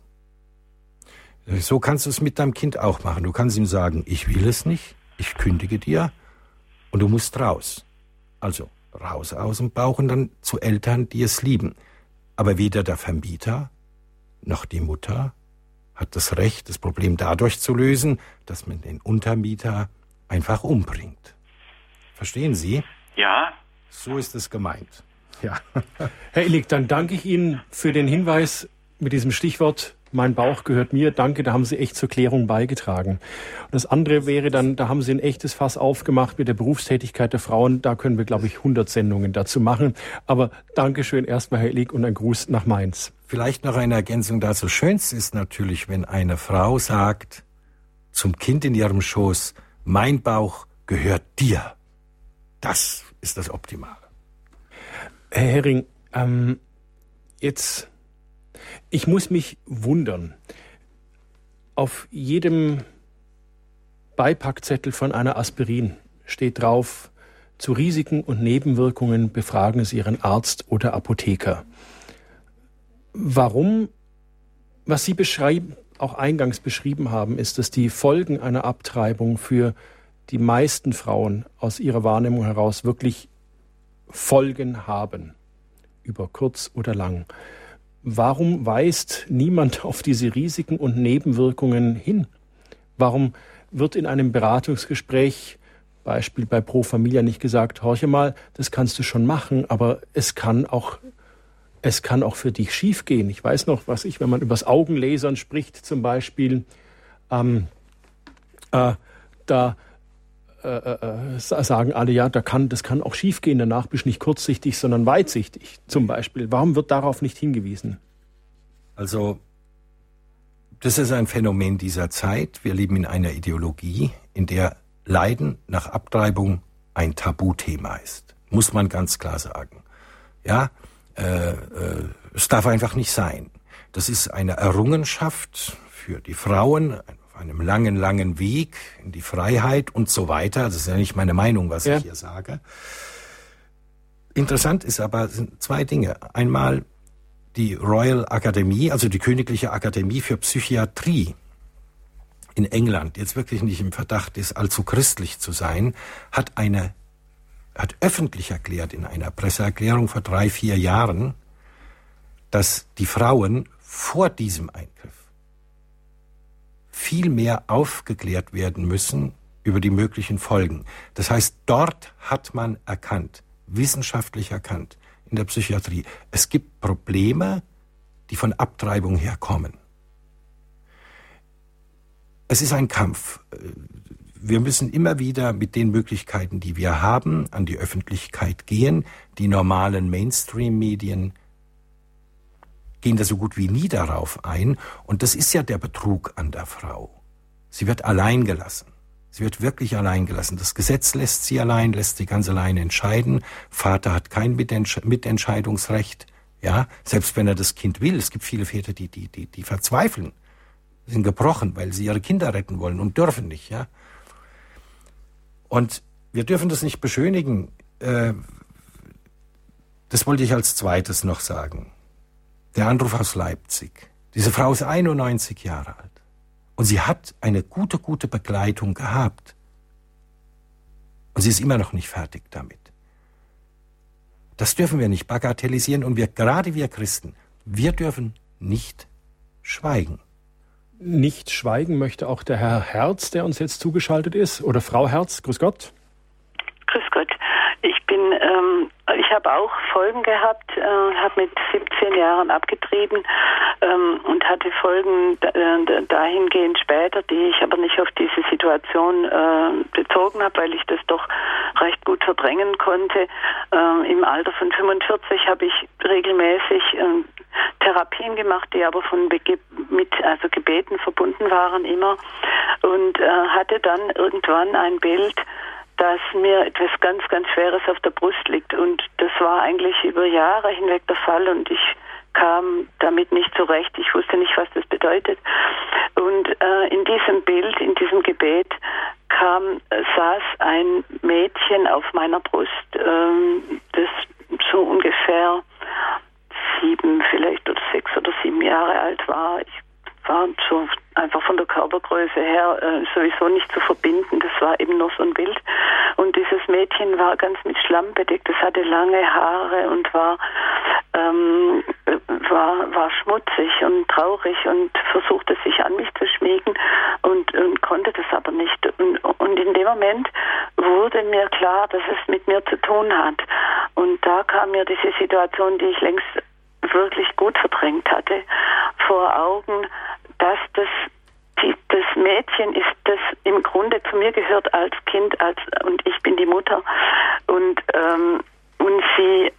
So kannst du es mit deinem Kind auch machen. Du kannst ihm sagen, ich will es nicht, ich kündige dir und du musst raus. Also raus aus dem Bauch und dann zu Eltern, die es lieben. Aber weder der Vermieter noch die Mutter hat das Recht, das Problem dadurch zu lösen, dass man den Untermieter einfach umbringt. Verstehen Sie?
Ja.
So ist es gemeint.
Ja. Herr Illig, dann danke ich Ihnen für den Hinweis mit diesem Stichwort, mein Bauch gehört mir. Danke, da haben Sie echt zur Klärung beigetragen. Und das andere wäre dann, da haben Sie ein echtes Fass aufgemacht mit der Berufstätigkeit der Frauen. Da können wir, glaube ich, hundert Sendungen dazu machen. Aber Dankeschön erstmal, Herr Illig, und ein Gruß nach Mainz.
Vielleicht noch eine Ergänzung dazu. Schönst ist natürlich, wenn eine Frau sagt zum Kind in ihrem Schoß, mein Bauch gehört dir. Das ist das Optimale.
Herr Hering, ähm, jetzt, ich muss mich wundern. Auf jedem Beipackzettel von einer Aspirin steht drauf, zu Risiken und Nebenwirkungen befragen Sie Ihren Arzt oder Apotheker. Warum, was Sie beschreiben, auch eingangs beschrieben haben, ist, dass die Folgen einer Abtreibung für die meisten Frauen aus ihrer Wahrnehmung heraus wirklich Folgen haben, über kurz oder lang. Warum weist niemand auf diese Risiken und Nebenwirkungen hin? Warum wird in einem Beratungsgespräch, Beispiel bei Pro Familia, nicht gesagt, horche mal, das kannst du schon machen, aber es kann auch, es kann auch für dich schiefgehen. Ich weiß noch, was ich, wenn man übers Augenlasern spricht zum Beispiel, ähm, äh, da Äh, äh, sagen alle, ja, da kann, das kann auch schiefgehen, danach bist du nicht kurzsichtig, sondern weitsichtig zum Beispiel. Warum wird darauf nicht hingewiesen?
Also, das ist ein Phänomen dieser Zeit. Wir leben in einer Ideologie, in der Leiden nach Abtreibung ein Tabuthema ist. Muss man ganz klar sagen. Ja, äh, äh, es darf einfach nicht sein. Das ist eine Errungenschaft für die Frauen, einem langen, langen Weg in die Freiheit und so weiter. Das ist ja nicht meine Meinung, was ja. ich hier sage. Interessant ist aber, sind zwei Dinge. Einmal die Royal Academy, also die Königliche Akademie für Psychiatrie in England, jetzt wirklich nicht im Verdacht ist, allzu christlich zu sein, hat eine, hat öffentlich erklärt in einer Presseerklärung vor drei, vier Jahren, dass die Frauen vor diesem Eingriff viel mehr aufgeklärt werden müssen über die möglichen Folgen. Das heißt, dort hat man erkannt, wissenschaftlich erkannt, in der Psychiatrie, es gibt Probleme, die von Abtreibung herkommen. Es ist ein Kampf. Wir müssen immer wieder mit den Möglichkeiten, die wir haben, an die Öffentlichkeit gehen. Die normalen Mainstream-Medien gehen da so gut wie nie darauf ein. Und das ist ja der Betrug an der Frau. Sie wird allein gelassen. Sie wird wirklich allein gelassen. Das Gesetz lässt sie allein, lässt sie ganz allein entscheiden. Vater hat kein Mitentsch- Mitentscheidungsrecht. Ja, selbst wenn er das Kind will. Es gibt viele Väter, die, die, die, die verzweifeln. Sind gebrochen, weil sie ihre Kinder retten wollen und dürfen nicht. Ja. Und wir dürfen das nicht beschönigen. Äh, das wollte ich als zweites noch sagen. Der Anruf aus Leipzig. Diese Frau ist einundneunzig Jahre alt. Und sie hat eine gute, gute Begleitung gehabt. Und sie ist immer noch nicht fertig damit. Das dürfen wir nicht bagatellisieren. Und wir, gerade wir Christen, wir dürfen nicht schweigen.
Nicht schweigen möchte auch der Herr Herz, der uns jetzt zugeschaltet ist. Oder Frau Herz, grüß Gott.
Grüß Gott. Ich bin, ähm, ich habe auch Folgen gehabt, äh, habe mit siebzehn Jahren abgetrieben ähm, und hatte Folgen äh, dahingehend später, die ich aber nicht auf diese Situation äh, bezogen habe, weil ich das doch recht gut verdrängen konnte. Äh, Im Alter von fünfundvierzig habe ich regelmäßig äh, Therapien gemacht, die aber von Bege- mit also Gebeten verbunden waren immer, und äh, hatte dann irgendwann ein Bild, dass mir etwas ganz, ganz Schweres auf der Brust liegt, und das war eigentlich über Jahre hinweg der Fall, und ich kam damit nicht zurecht. Ich wusste nicht, was das bedeutet. Und äh, in diesem Bild, in diesem Gebet kam, äh, saß ein Mädchen auf meiner Brust, ähm, das so ungefähr sieben, vielleicht oder sechs oder sieben Jahre alt war. Ich war so einfach von der Körpergröße her äh, sowieso nicht zu verbinden. Das war eben nur so ein Bild. Und dieses Mädchen war ganz mit Schlamm bedeckt. Es hatte lange Haare und war ähm, war war schmutzig und traurig und versuchte sich an mich zu schmiegen und, und konnte das aber nicht. Und, und in dem Moment wurde mir klar, dass es mit mir zu tun hat. Und da kam mir diese Situation, die ich längst wirklich gut verdrängt hatte, vor Augen, dass das, die, das Mädchen ist, das im Grunde zu mir gehört als Kind, als und ich bin die Mutter. Und, ähm, und sie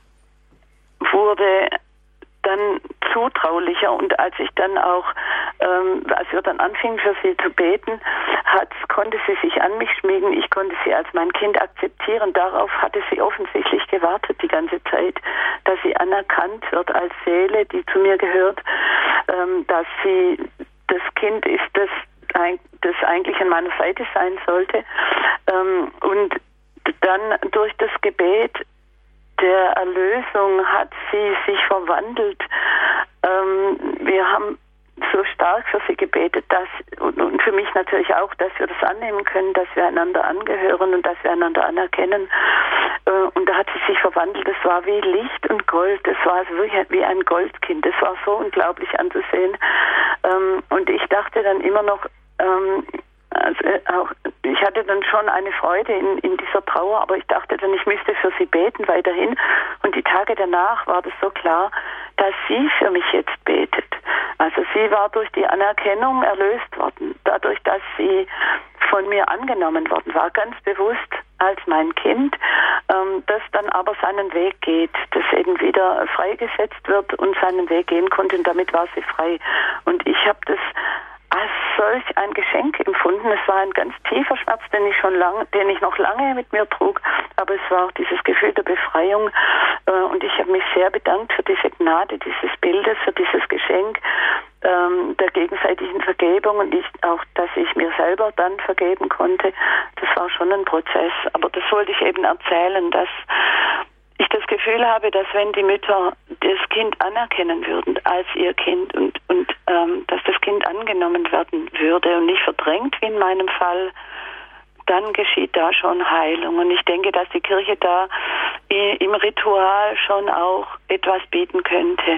wurde dann zutraulicher, und als ich dann auch, ähm, als wir dann anfingen für sie zu beten, hat, konnte sie sich an mich schmiegen, ich konnte sie als mein Kind akzeptieren. Darauf hatte sie offensichtlich gewartet die ganze Zeit, dass sie anerkannt wird als Seele, die zu mir gehört, ähm, dass sie das Kind ist, das, das eigentlich an meiner Seite sein sollte. Ähm, und dann durch das Gebet der Erlösung hat sie sich verwandelt. Ähm, wir haben so stark für sie gebetet, dass, und, und für mich natürlich auch, dass wir das annehmen können, dass wir einander angehören und dass wir einander anerkennen. Äh, und da hat sie sich verwandelt. Es war wie Licht und Gold. Es war also wirklich wie ein Goldkind. Es war so unglaublich anzusehen. Ähm, und ich dachte dann immer noch, ähm, also auch, ich hatte dann schon eine Freude in, in dieser Trauer, aber ich dachte dann, ich müsste für sie beten weiterhin. Und die Tage danach war das so klar, dass sie für mich jetzt betet. Also sie war durch die Anerkennung erlöst worden, dadurch, dass sie von mir angenommen worden war, ganz bewusst als mein Kind, ähm, das dann aber seinen Weg geht, das eben wieder freigesetzt wird und seinen Weg gehen konnte, und damit war sie frei. Und ich habe das als solch ein Geschenk empfunden. Es war ein ganz tiefer Schmerz, den ich schon lange, den ich noch lange mit mir trug, aber es war auch dieses Gefühl der Befreiung, äh, und ich habe mich sehr bedankt für diese Gnade dieses Bildes, für dieses Geschenk ähm, der gegenseitigen Vergebung, und ich, auch, dass ich mir selber dann vergeben konnte. Das war schon ein Prozess, aber das wollte ich eben erzählen, dass ich das Gefühl habe, dass wenn die Mütter das Kind anerkennen würden als ihr Kind und, und ähm, dass das Kind angenommen werden würde und nicht verdrängt wie in meinem Fall, dann geschieht da schon Heilung. Und ich denke, dass die Kirche da im Ritual schon auch etwas bieten könnte.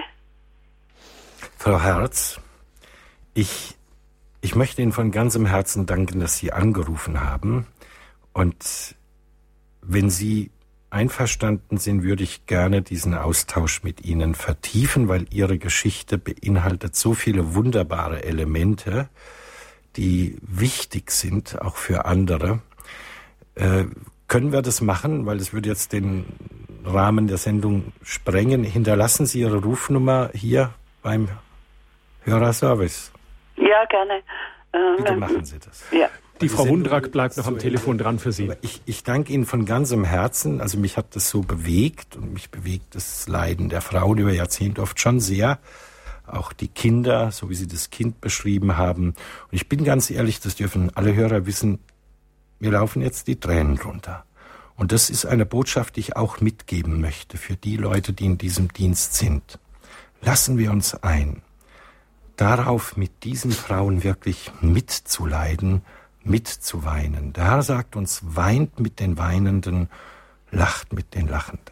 Frau Herz, ich, ich möchte Ihnen von ganzem Herzen danken, dass Sie angerufen haben. Und wenn Sie einverstanden sind, würde ich gerne diesen Austausch mit Ihnen vertiefen, weil Ihre Geschichte beinhaltet so viele wunderbare Elemente, die wichtig sind, auch für andere. Äh, können wir das machen? Weil das würde jetzt den Rahmen der Sendung sprengen. Hinterlassen Sie Ihre Rufnummer hier beim Hörerservice.
Ja, gerne. Ähm,
Bitte machen Sie das.
Ja.
Die Frau Wundrak bleibt noch am Telefon dran für Sie.
Ich, ich danke Ihnen von ganzem Herzen. Also mich hat das so bewegt, und mich bewegt das Leiden der Frauen über Jahrzehnte oft schon sehr. Auch die Kinder, so wie Sie das Kind beschrieben haben. Und ich bin ganz ehrlich, das dürfen alle Hörer wissen, Mir laufen jetzt die Tränen runter. Und das ist eine Botschaft, die ich auch mitgeben möchte für die Leute, die in diesem Dienst sind. Lassen wir uns ein, darauf mit diesen Frauen wirklich mitzuleiden, mitzuweinen. Der Herr sagt uns, weint mit den Weinenden, lacht mit den Lachenden.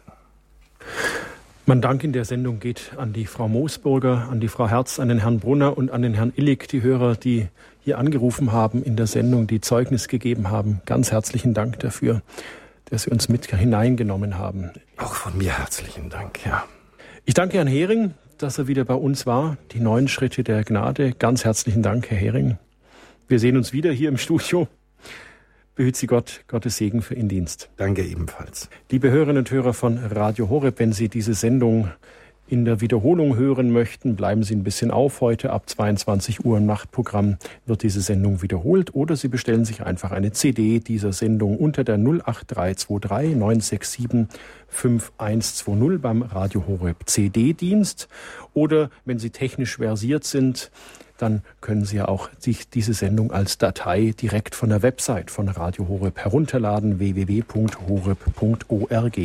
Mein Dank in der Sendung geht an die Frau Moosburger, an die Frau Herz, an den Herrn Brunner und an den Herrn Illig, die Hörer, die hier angerufen haben in der Sendung, die Zeugnis gegeben haben. Ganz herzlichen Dank dafür, dass Sie uns mit hineingenommen haben.
Auch von mir herzlichen Dank, ja.
Ich danke Herrn Hering, dass er wieder bei uns war. Die neun Schritte der Gnade. Ganz herzlichen Dank, Herr Hering. Wir sehen uns wieder hier im Studio. Behüt Sie Gott, Gottes Segen für Ihren Dienst.
Danke ebenfalls.
Liebe Hörerinnen und Hörer von Radio Horeb, wenn Sie diese Sendung in der Wiederholung hören möchten, bleiben Sie ein bisschen auf. Heute ab zweiundzwanzig Uhr im Nachtprogramm wird diese Sendung wiederholt. Oder Sie bestellen sich einfach eine C D dieser Sendung unter der null acht drei zwei drei neun sechs sieben fünf eins zwei null beim Radio Horeb C D-Dienst. Oder wenn Sie technisch versiert sind, dann können Sie ja auch sich diese Sendung als Datei direkt von der Website von Radio Horeb herunterladen, w w w punkt horeb punkt org.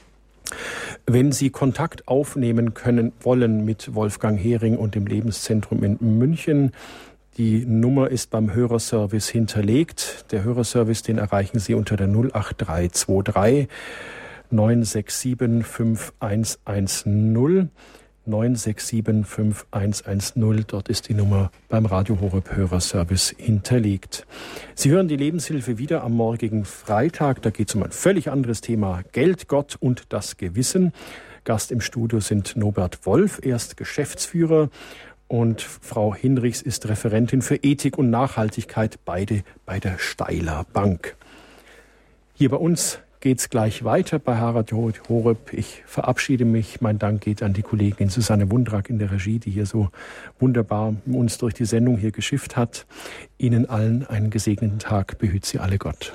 Wenn Sie Kontakt aufnehmen können wollen mit Wolfgang Hering und dem Lebenszentrum in München, die Nummer ist beim Hörerservice hinterlegt. Der Hörerservice, den erreichen Sie unter der null acht drei zwei drei neun sechs sieben fünf eins eins null. neun sechs sieben fünf eins eins null. Dort ist die Nummer beim Radio Horeb Hörerservice hinterlegt. Sie hören die Lebenshilfe wieder am morgigen Freitag. Da geht es um ein völlig anderes Thema: Geld, Gott und das Gewissen. Gast im Studio sind Norbert Wolf, er ist Geschäftsführer, und Frau Hinrichs ist Referentin für Ethik und Nachhaltigkeit, beide bei der Steiler Bank. Hier bei uns geht's gleich weiter bei Radio Horeb. Ich verabschiede mich. Mein Dank geht an die Kollegin Susanne Wundrak in der Regie, die hier so wunderbar uns durch die Sendung hier geschifft hat. Ihnen allen einen gesegneten Tag. Behüt Sie alle Gott.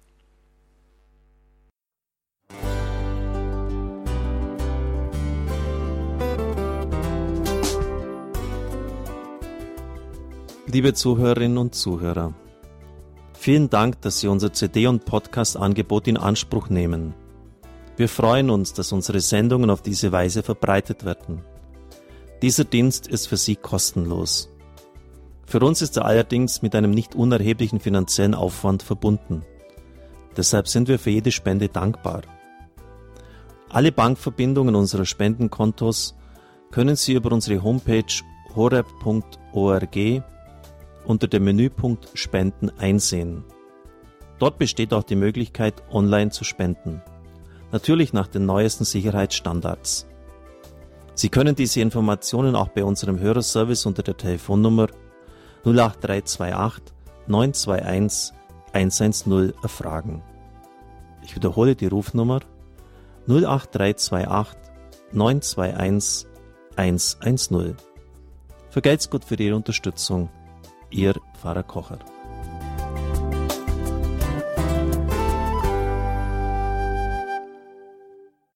Liebe Zuhörerinnen und Zuhörer, vielen Dank, dass Sie unser C D- und Podcast-Angebot in Anspruch nehmen. Wir freuen uns, dass unsere Sendungen auf diese Weise verbreitet werden. Dieser Dienst ist für Sie kostenlos. Für uns ist er allerdings mit einem nicht unerheblichen finanziellen Aufwand verbunden. Deshalb sind wir für jede Spende dankbar. Alle Bankverbindungen unserer Spendenkontos können Sie über unsere Homepage horeb punkt org unter dem Menüpunkt Spenden einsehen. Dort besteht auch die Möglichkeit, online zu spenden. Natürlich nach den neuesten Sicherheitsstandards. Sie können diese Informationen auch bei unserem Hörerservice unter der Telefonnummer null acht drei zwei acht neun zwei eins eins eins null erfragen. Ich wiederhole die Rufnummer null acht drei zwei acht neun zwei eins eins eins null. Vergelt's Gott für Ihre Unterstützung. Ihr Pfarrer Kocher.